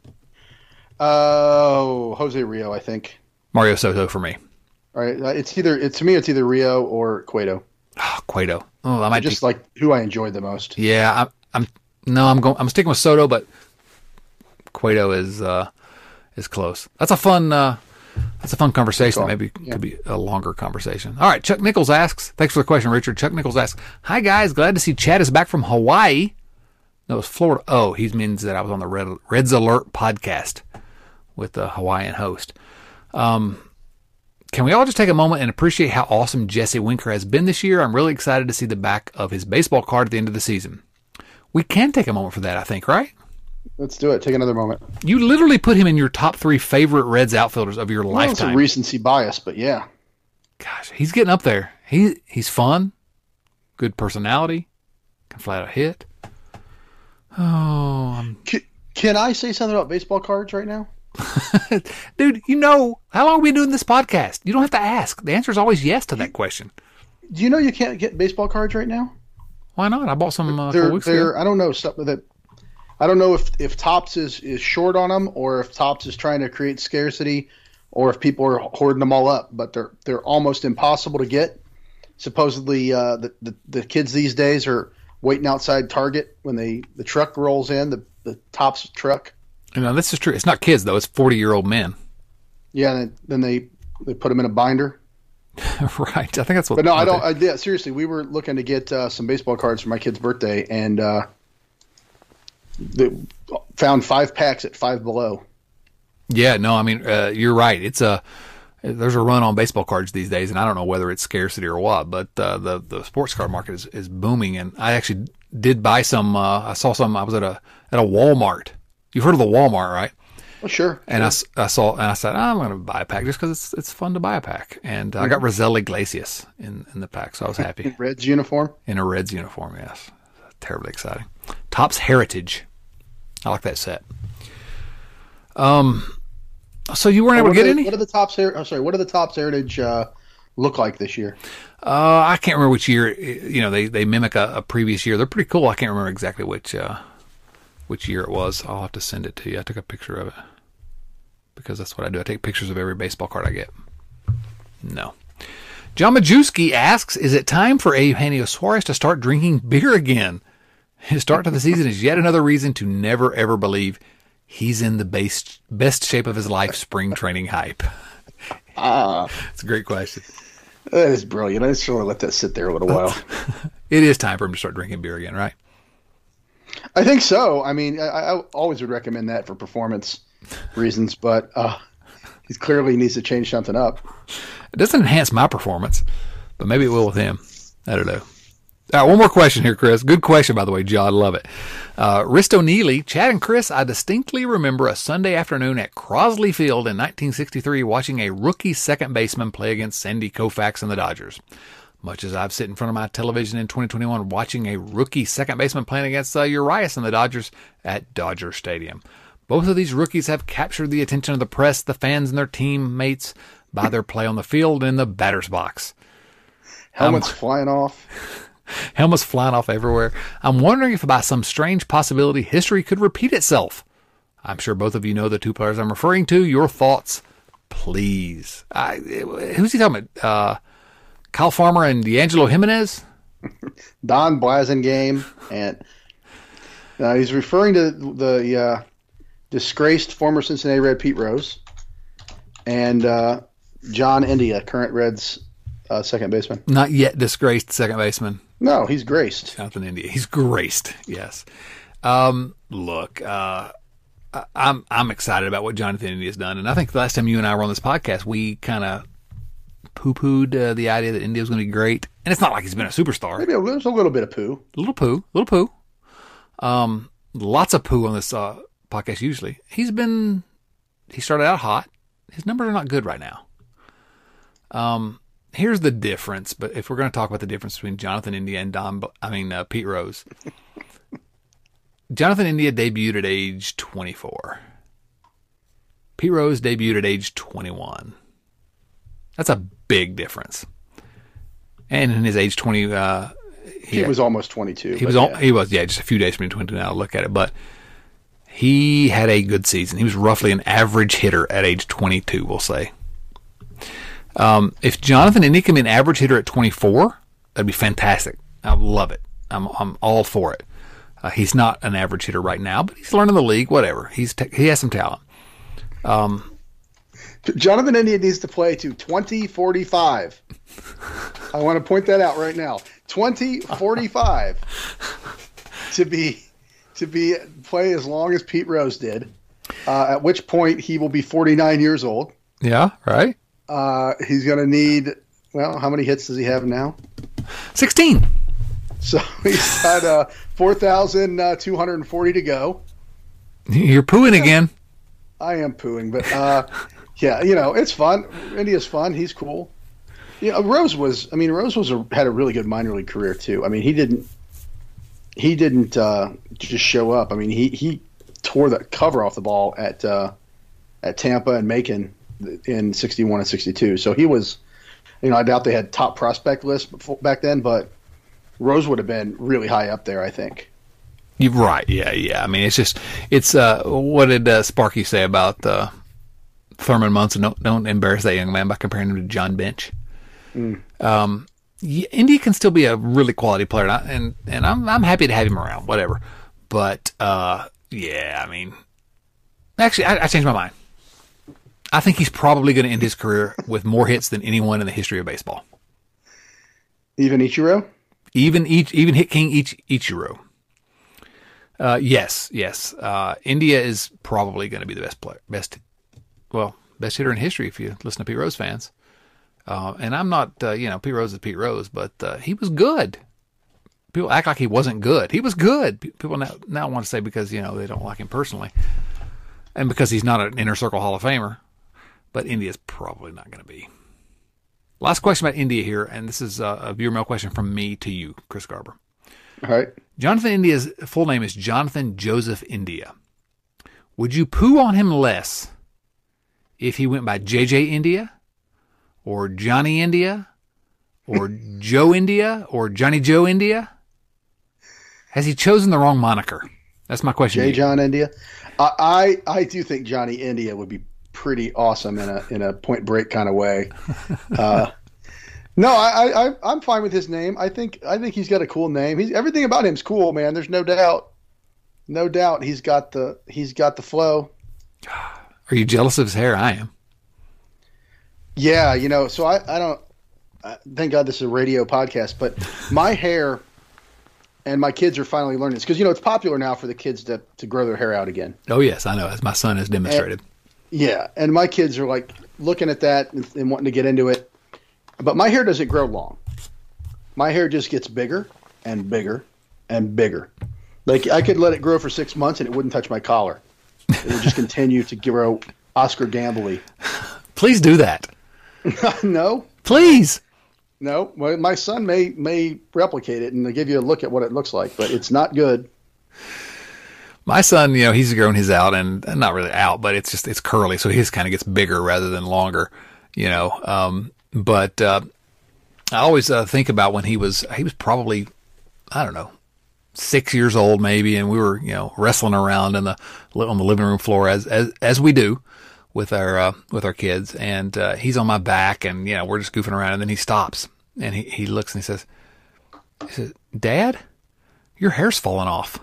Oh, Jose Rio, I think. Mario Soto for me. All right. Uh, It's either, it's to me, it's either Rio or Cueto. Oh, Cueto. Oh, I might Just be, like who I enjoyed the most. yeah. I'm, I'm no, I'm going. I'm sticking with Soto, but Cueto is uh, is close. That's a fun. Uh, that's a fun conversation. Cool. Maybe Yeah. could be a longer conversation. All right. Chuck Nichols asks. Thanks for the question, Richard. Chuck Nichols asks. Hi guys, glad to see Chad is back from Hawaii. No, it's Florida. Oh, he means that I was on the Red, Reds Alert podcast with the Hawaiian host. Um, can we all just take a moment and appreciate how awesome Jesse Winker has been this year? I'm really excited to see the back of his baseball card at the end of the season. We can take a moment for that, I think, right? Let's do it. Take another moment. You literally put him in your top three favorite Reds outfielders of your Well, it's a lifetime. recency bias, but yeah. gosh, he's getting up there. He he's fun, good personality, can flat out hit. Oh, I'm... Can, can I say something about baseball cards right now? Dude, you know, how long have we been doing this podcast? You don't have to ask. The answer is always yes to that question. Do you know you can't get baseball cards right now? Why not? I bought some uh, a they're, couple weeks they're, ago. I don't know something that I don't know if if Topps is, is short on them, or if Topps is trying to create scarcity, or if people are hoarding them all up. But they're they're almost impossible to get. Supposedly, uh, the, the the kids these days are waiting outside Target when they the truck rolls in, the the Topps truck. You know, this is true. It's not kids though; it's forty-year-old men. Yeah, and then they they put them in a binder. Right. I think that's what. But no, I don't. they... I, yeah, seriously, we were looking to get uh, some baseball cards for my kid's birthday, and uh, the, found five packs at Five Below. Yeah. No, I mean, uh, you're right. It's a there's a run on baseball cards these days, and I don't know whether it's scarcity or what, but uh, the the sports card market is, is booming. And I actually did buy some. Uh, I saw some. I was at a at a Walmart. You've heard of the Walmart, right? Oh, sure. And sure. I, I saw, and I said, oh, I'm going to buy a pack just because it's it's fun to buy a pack. And uh, mm-hmm. I got Rosell Iglesias in, in the pack, so I was happy. In Reds uniform? In a Reds uniform, yes. Terribly exciting. Topps Heritage. I like that set. Um, so you weren't oh, able to get the, any? What are the Topps? Her- oh, sorry. What do the Topps Heritage uh, look like this year? Uh, I can't remember which year. You know, they they mimic a, a previous year. They're pretty cool. I can't remember exactly which. Uh, Which year it was. I'll have to send it to you. I took a picture of it because that's what I do. I take pictures of every baseball card I get. No. John Majewski asks, is it time for Eugenio Suarez to start drinking beer again? His start to the season is yet another reason to never, ever believe he's in the base, best shape of his life spring training hype. Ah, It's a great question. That is brilliant. I just want to let that sit there a little while. It is time for him to start drinking beer again, right? I think so. I mean, I, I always would recommend that for performance reasons, but uh, he clearly needs to change something up. It doesn't enhance my performance, but maybe it will with him. I don't know. All right, one more question here, Chris. Good question, by the way, John. Love it. Uh, Risto Neely, Chad and Chris, I distinctly remember a Sunday afternoon at Crosley Field in nineteen sixty-three watching a rookie second baseman play against Sandy Koufax and the Dodgers. Much as I've sit in front of my television in twenty twenty-one watching a rookie second baseman playing against uh, Urias and the Dodgers at Dodger Stadium. Both of these rookies have captured the attention of the press, the fans, and their teammates by their play on the field and in the batter's box. Helmets um, flying off. Helmets flying off everywhere. I'm wondering if by some strange possibility history could repeat itself. I'm sure both of you know the two players I'm referring to. Your thoughts, please. I, who's he talking about? Uh, Kyle Farmer and D'Angelo Jimenez? Don Blasingame. And uh, he's referring to the uh, disgraced former Cincinnati Red Pete Rose and uh, John India, current Reds uh, second baseman. Not yet disgraced second baseman. No, he's graced. Jonathan India. He's graced, yes. Um, look, uh, I'm I'm excited about what Jonathan India has done. And I think the last time you and I were on this podcast, we kind of poo-pooed uh, the idea that India was going to be great. And it's not like he's been a superstar. Maybe a, there's a little bit of poo. A little poo. A little poo. Um, lots of poo on this uh, podcast usually. He's been, he started out hot. His numbers are not good right now. Um, here's the difference. But if we're going to talk about the difference between Jonathan India and Don, I mean, uh, Pete Rose. Jonathan India debuted at age twenty-four. Pete Rose debuted at age twenty-one. That's a big difference. And in his age twenty, uh, he, he was almost twenty-two. He was, yeah. all, he was, yeah, just a few days from twenty-two now to look at it. But he had a good season. He was roughly an average hitter at age twenty-two, we'll say. Um, if Jonathan India can be an average hitter at twenty-four, that'd be fantastic. I love it. I'm I'm all for it. Uh, he's not an average hitter right now, but he's learning the league. Whatever. He's te- he has some talent. Um, Jonathan India needs to play to twenty forty-five. I want to point that out right now. twenty forty-five to be to be play as long as Pete Rose did. Uh, at which point he will be forty-nine years old. Yeah, right. Uh, he's going to need, well, how many hits does he have now? sixteen. So he's got uh, four thousand two hundred forty to go. You're pooing again. I am pooing, but uh, yeah, you know, it's fun. India's fun. He's cool. Yeah, Rose was. I mean, Rose was a, had a really good minor league career too. I mean, he didn't. He didn't uh, just show up. I mean, he, he tore the cover off the ball at uh, at Tampa and Macon in sixty-one and sixty-two. So he was. You know, I doubt they had top prospect list before, back then, but Rose would have been really high up there, I think. You're right. Yeah, yeah. I mean, it's just it's. Uh, what did uh, Sparky say about uh, Thurman Munson? Don't don't embarrass that young man by comparing him to John Bench. Mm. Um, yeah, India can still be a really quality player, and I, and, and I'm I'm happy to have him around, whatever. But uh, yeah, I mean, actually, I, I changed my mind. I think he's probably going to end his career with more hits than anyone in the history of baseball. Even Ichiro? Even each even Hit King Ich, Ichiro. Uh, yes, yes. Uh, India is probably going to be the best player, best, well, best hitter in history if you listen to Pete Rose fans. Uh, and I'm not, uh, you know, Pete Rose is Pete Rose, but uh, he was good. People act like he wasn't good. He was good. People now, now want to say because, you know, they don't like him personally. And because he's not an inner circle Hall of Famer. But India's probably not going to be. Last question about India here, and this is a viewer mail question from me to you, Chris Garber. All right. Jonathan India's full name is Jonathan Joseph India. Would you poo on him less if he went by J J India, or Johnny India, or Joe India, or Johnny Joe India? Has he chosen the wrong moniker? That's my question. J. John India. I, I I do think Johnny India would be pretty awesome in a in a Point Break kind of way. Uh, no, I, I I'm fine with his name. I think I think he's got a cool name. He's everything about him's cool, man. There's no doubt, no doubt. He's got the he's got the flow. Are you jealous of his hair? I am. Yeah, you know. So I I don't. Uh, thank God this is a radio podcast, but my hair. And my kids are finally learning this because, you know, it's popular now for the kids to, to grow their hair out again. Oh, yes, I know, as my son has demonstrated. And, yeah, and my kids are, like, looking at that and, and wanting to get into it. But my hair doesn't grow long. My hair just gets bigger and bigger and bigger. Like, I could let it grow for six months and it wouldn't touch my collar. It would just continue to grow Oscar Gamble-y. Please do that. No. Please. No, well, my son may may replicate it and give you a look at what it looks like, but it's not good. My son, you know, he's grown his out, and not really out, but it's just it's curly, so his kind of gets bigger rather than longer, you know. Um, but uh, I always uh, think about when he was he was probably I don't know six years old maybe, and we were you know wrestling around in the on the living room floor as as as we do. with our uh, with our kids, and uh, he's on my back, and you know we're just goofing around, and then he stops, and he, he looks and he says, he says, "Dad, your hair's falling off."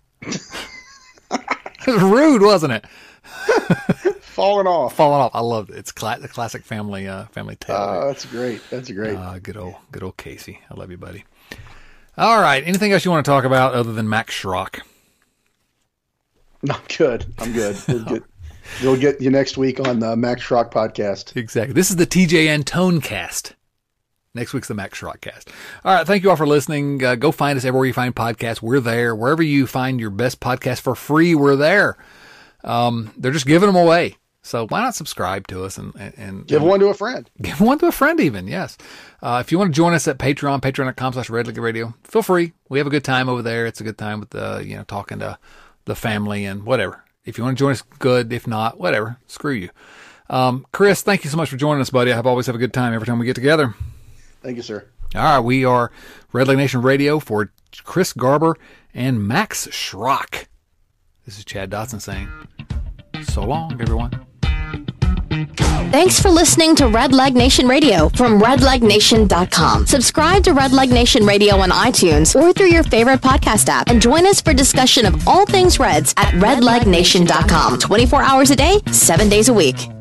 It was rude, wasn't it? Falling off, falling off. I love it. It's cla- the classic family uh, family tale. Oh, that's great. That's great. Uh, good old good old Casey. I love you, buddy. All right. Anything else you want to talk about other than Max Schrock? No, I'm good. I'm good. We're good. We'll get you next week on the Max Schrock podcast. Exactly. This is the T J Antone cast. Next week's the Max Schrock cast. All right. Thank you all for listening. Uh, go find us everywhere you find podcasts. We're there. Wherever you find your best podcast for free, we're there. Um, they're just giving them away. So why not subscribe to us and, and, and give one to a friend. Give one to a friend even. Yes. Uh, if you want to join us at Patreon, patreon.com slash Red League Radio, feel free. We have a good time over there. It's a good time with the, you know, talking to the family and whatever. If you want to join us, good. If not, whatever. Screw you. Um, Chris, thank you so much for joining us, buddy. I have always have a good time every time we get together. Thank you, sir. All right. We are Red League Nation Radio for Chris Garber and Max Schrock. This is Chad Dotson saying, so long, everyone. Thanks for listening to Red Leg Nation Radio from red leg nation dot com. Subscribe to Red Leg Nation Radio on iTunes or through your favorite podcast app and join us for discussion of all things Reds at red leg nation dot com. twenty-four hours a day, seven days a week.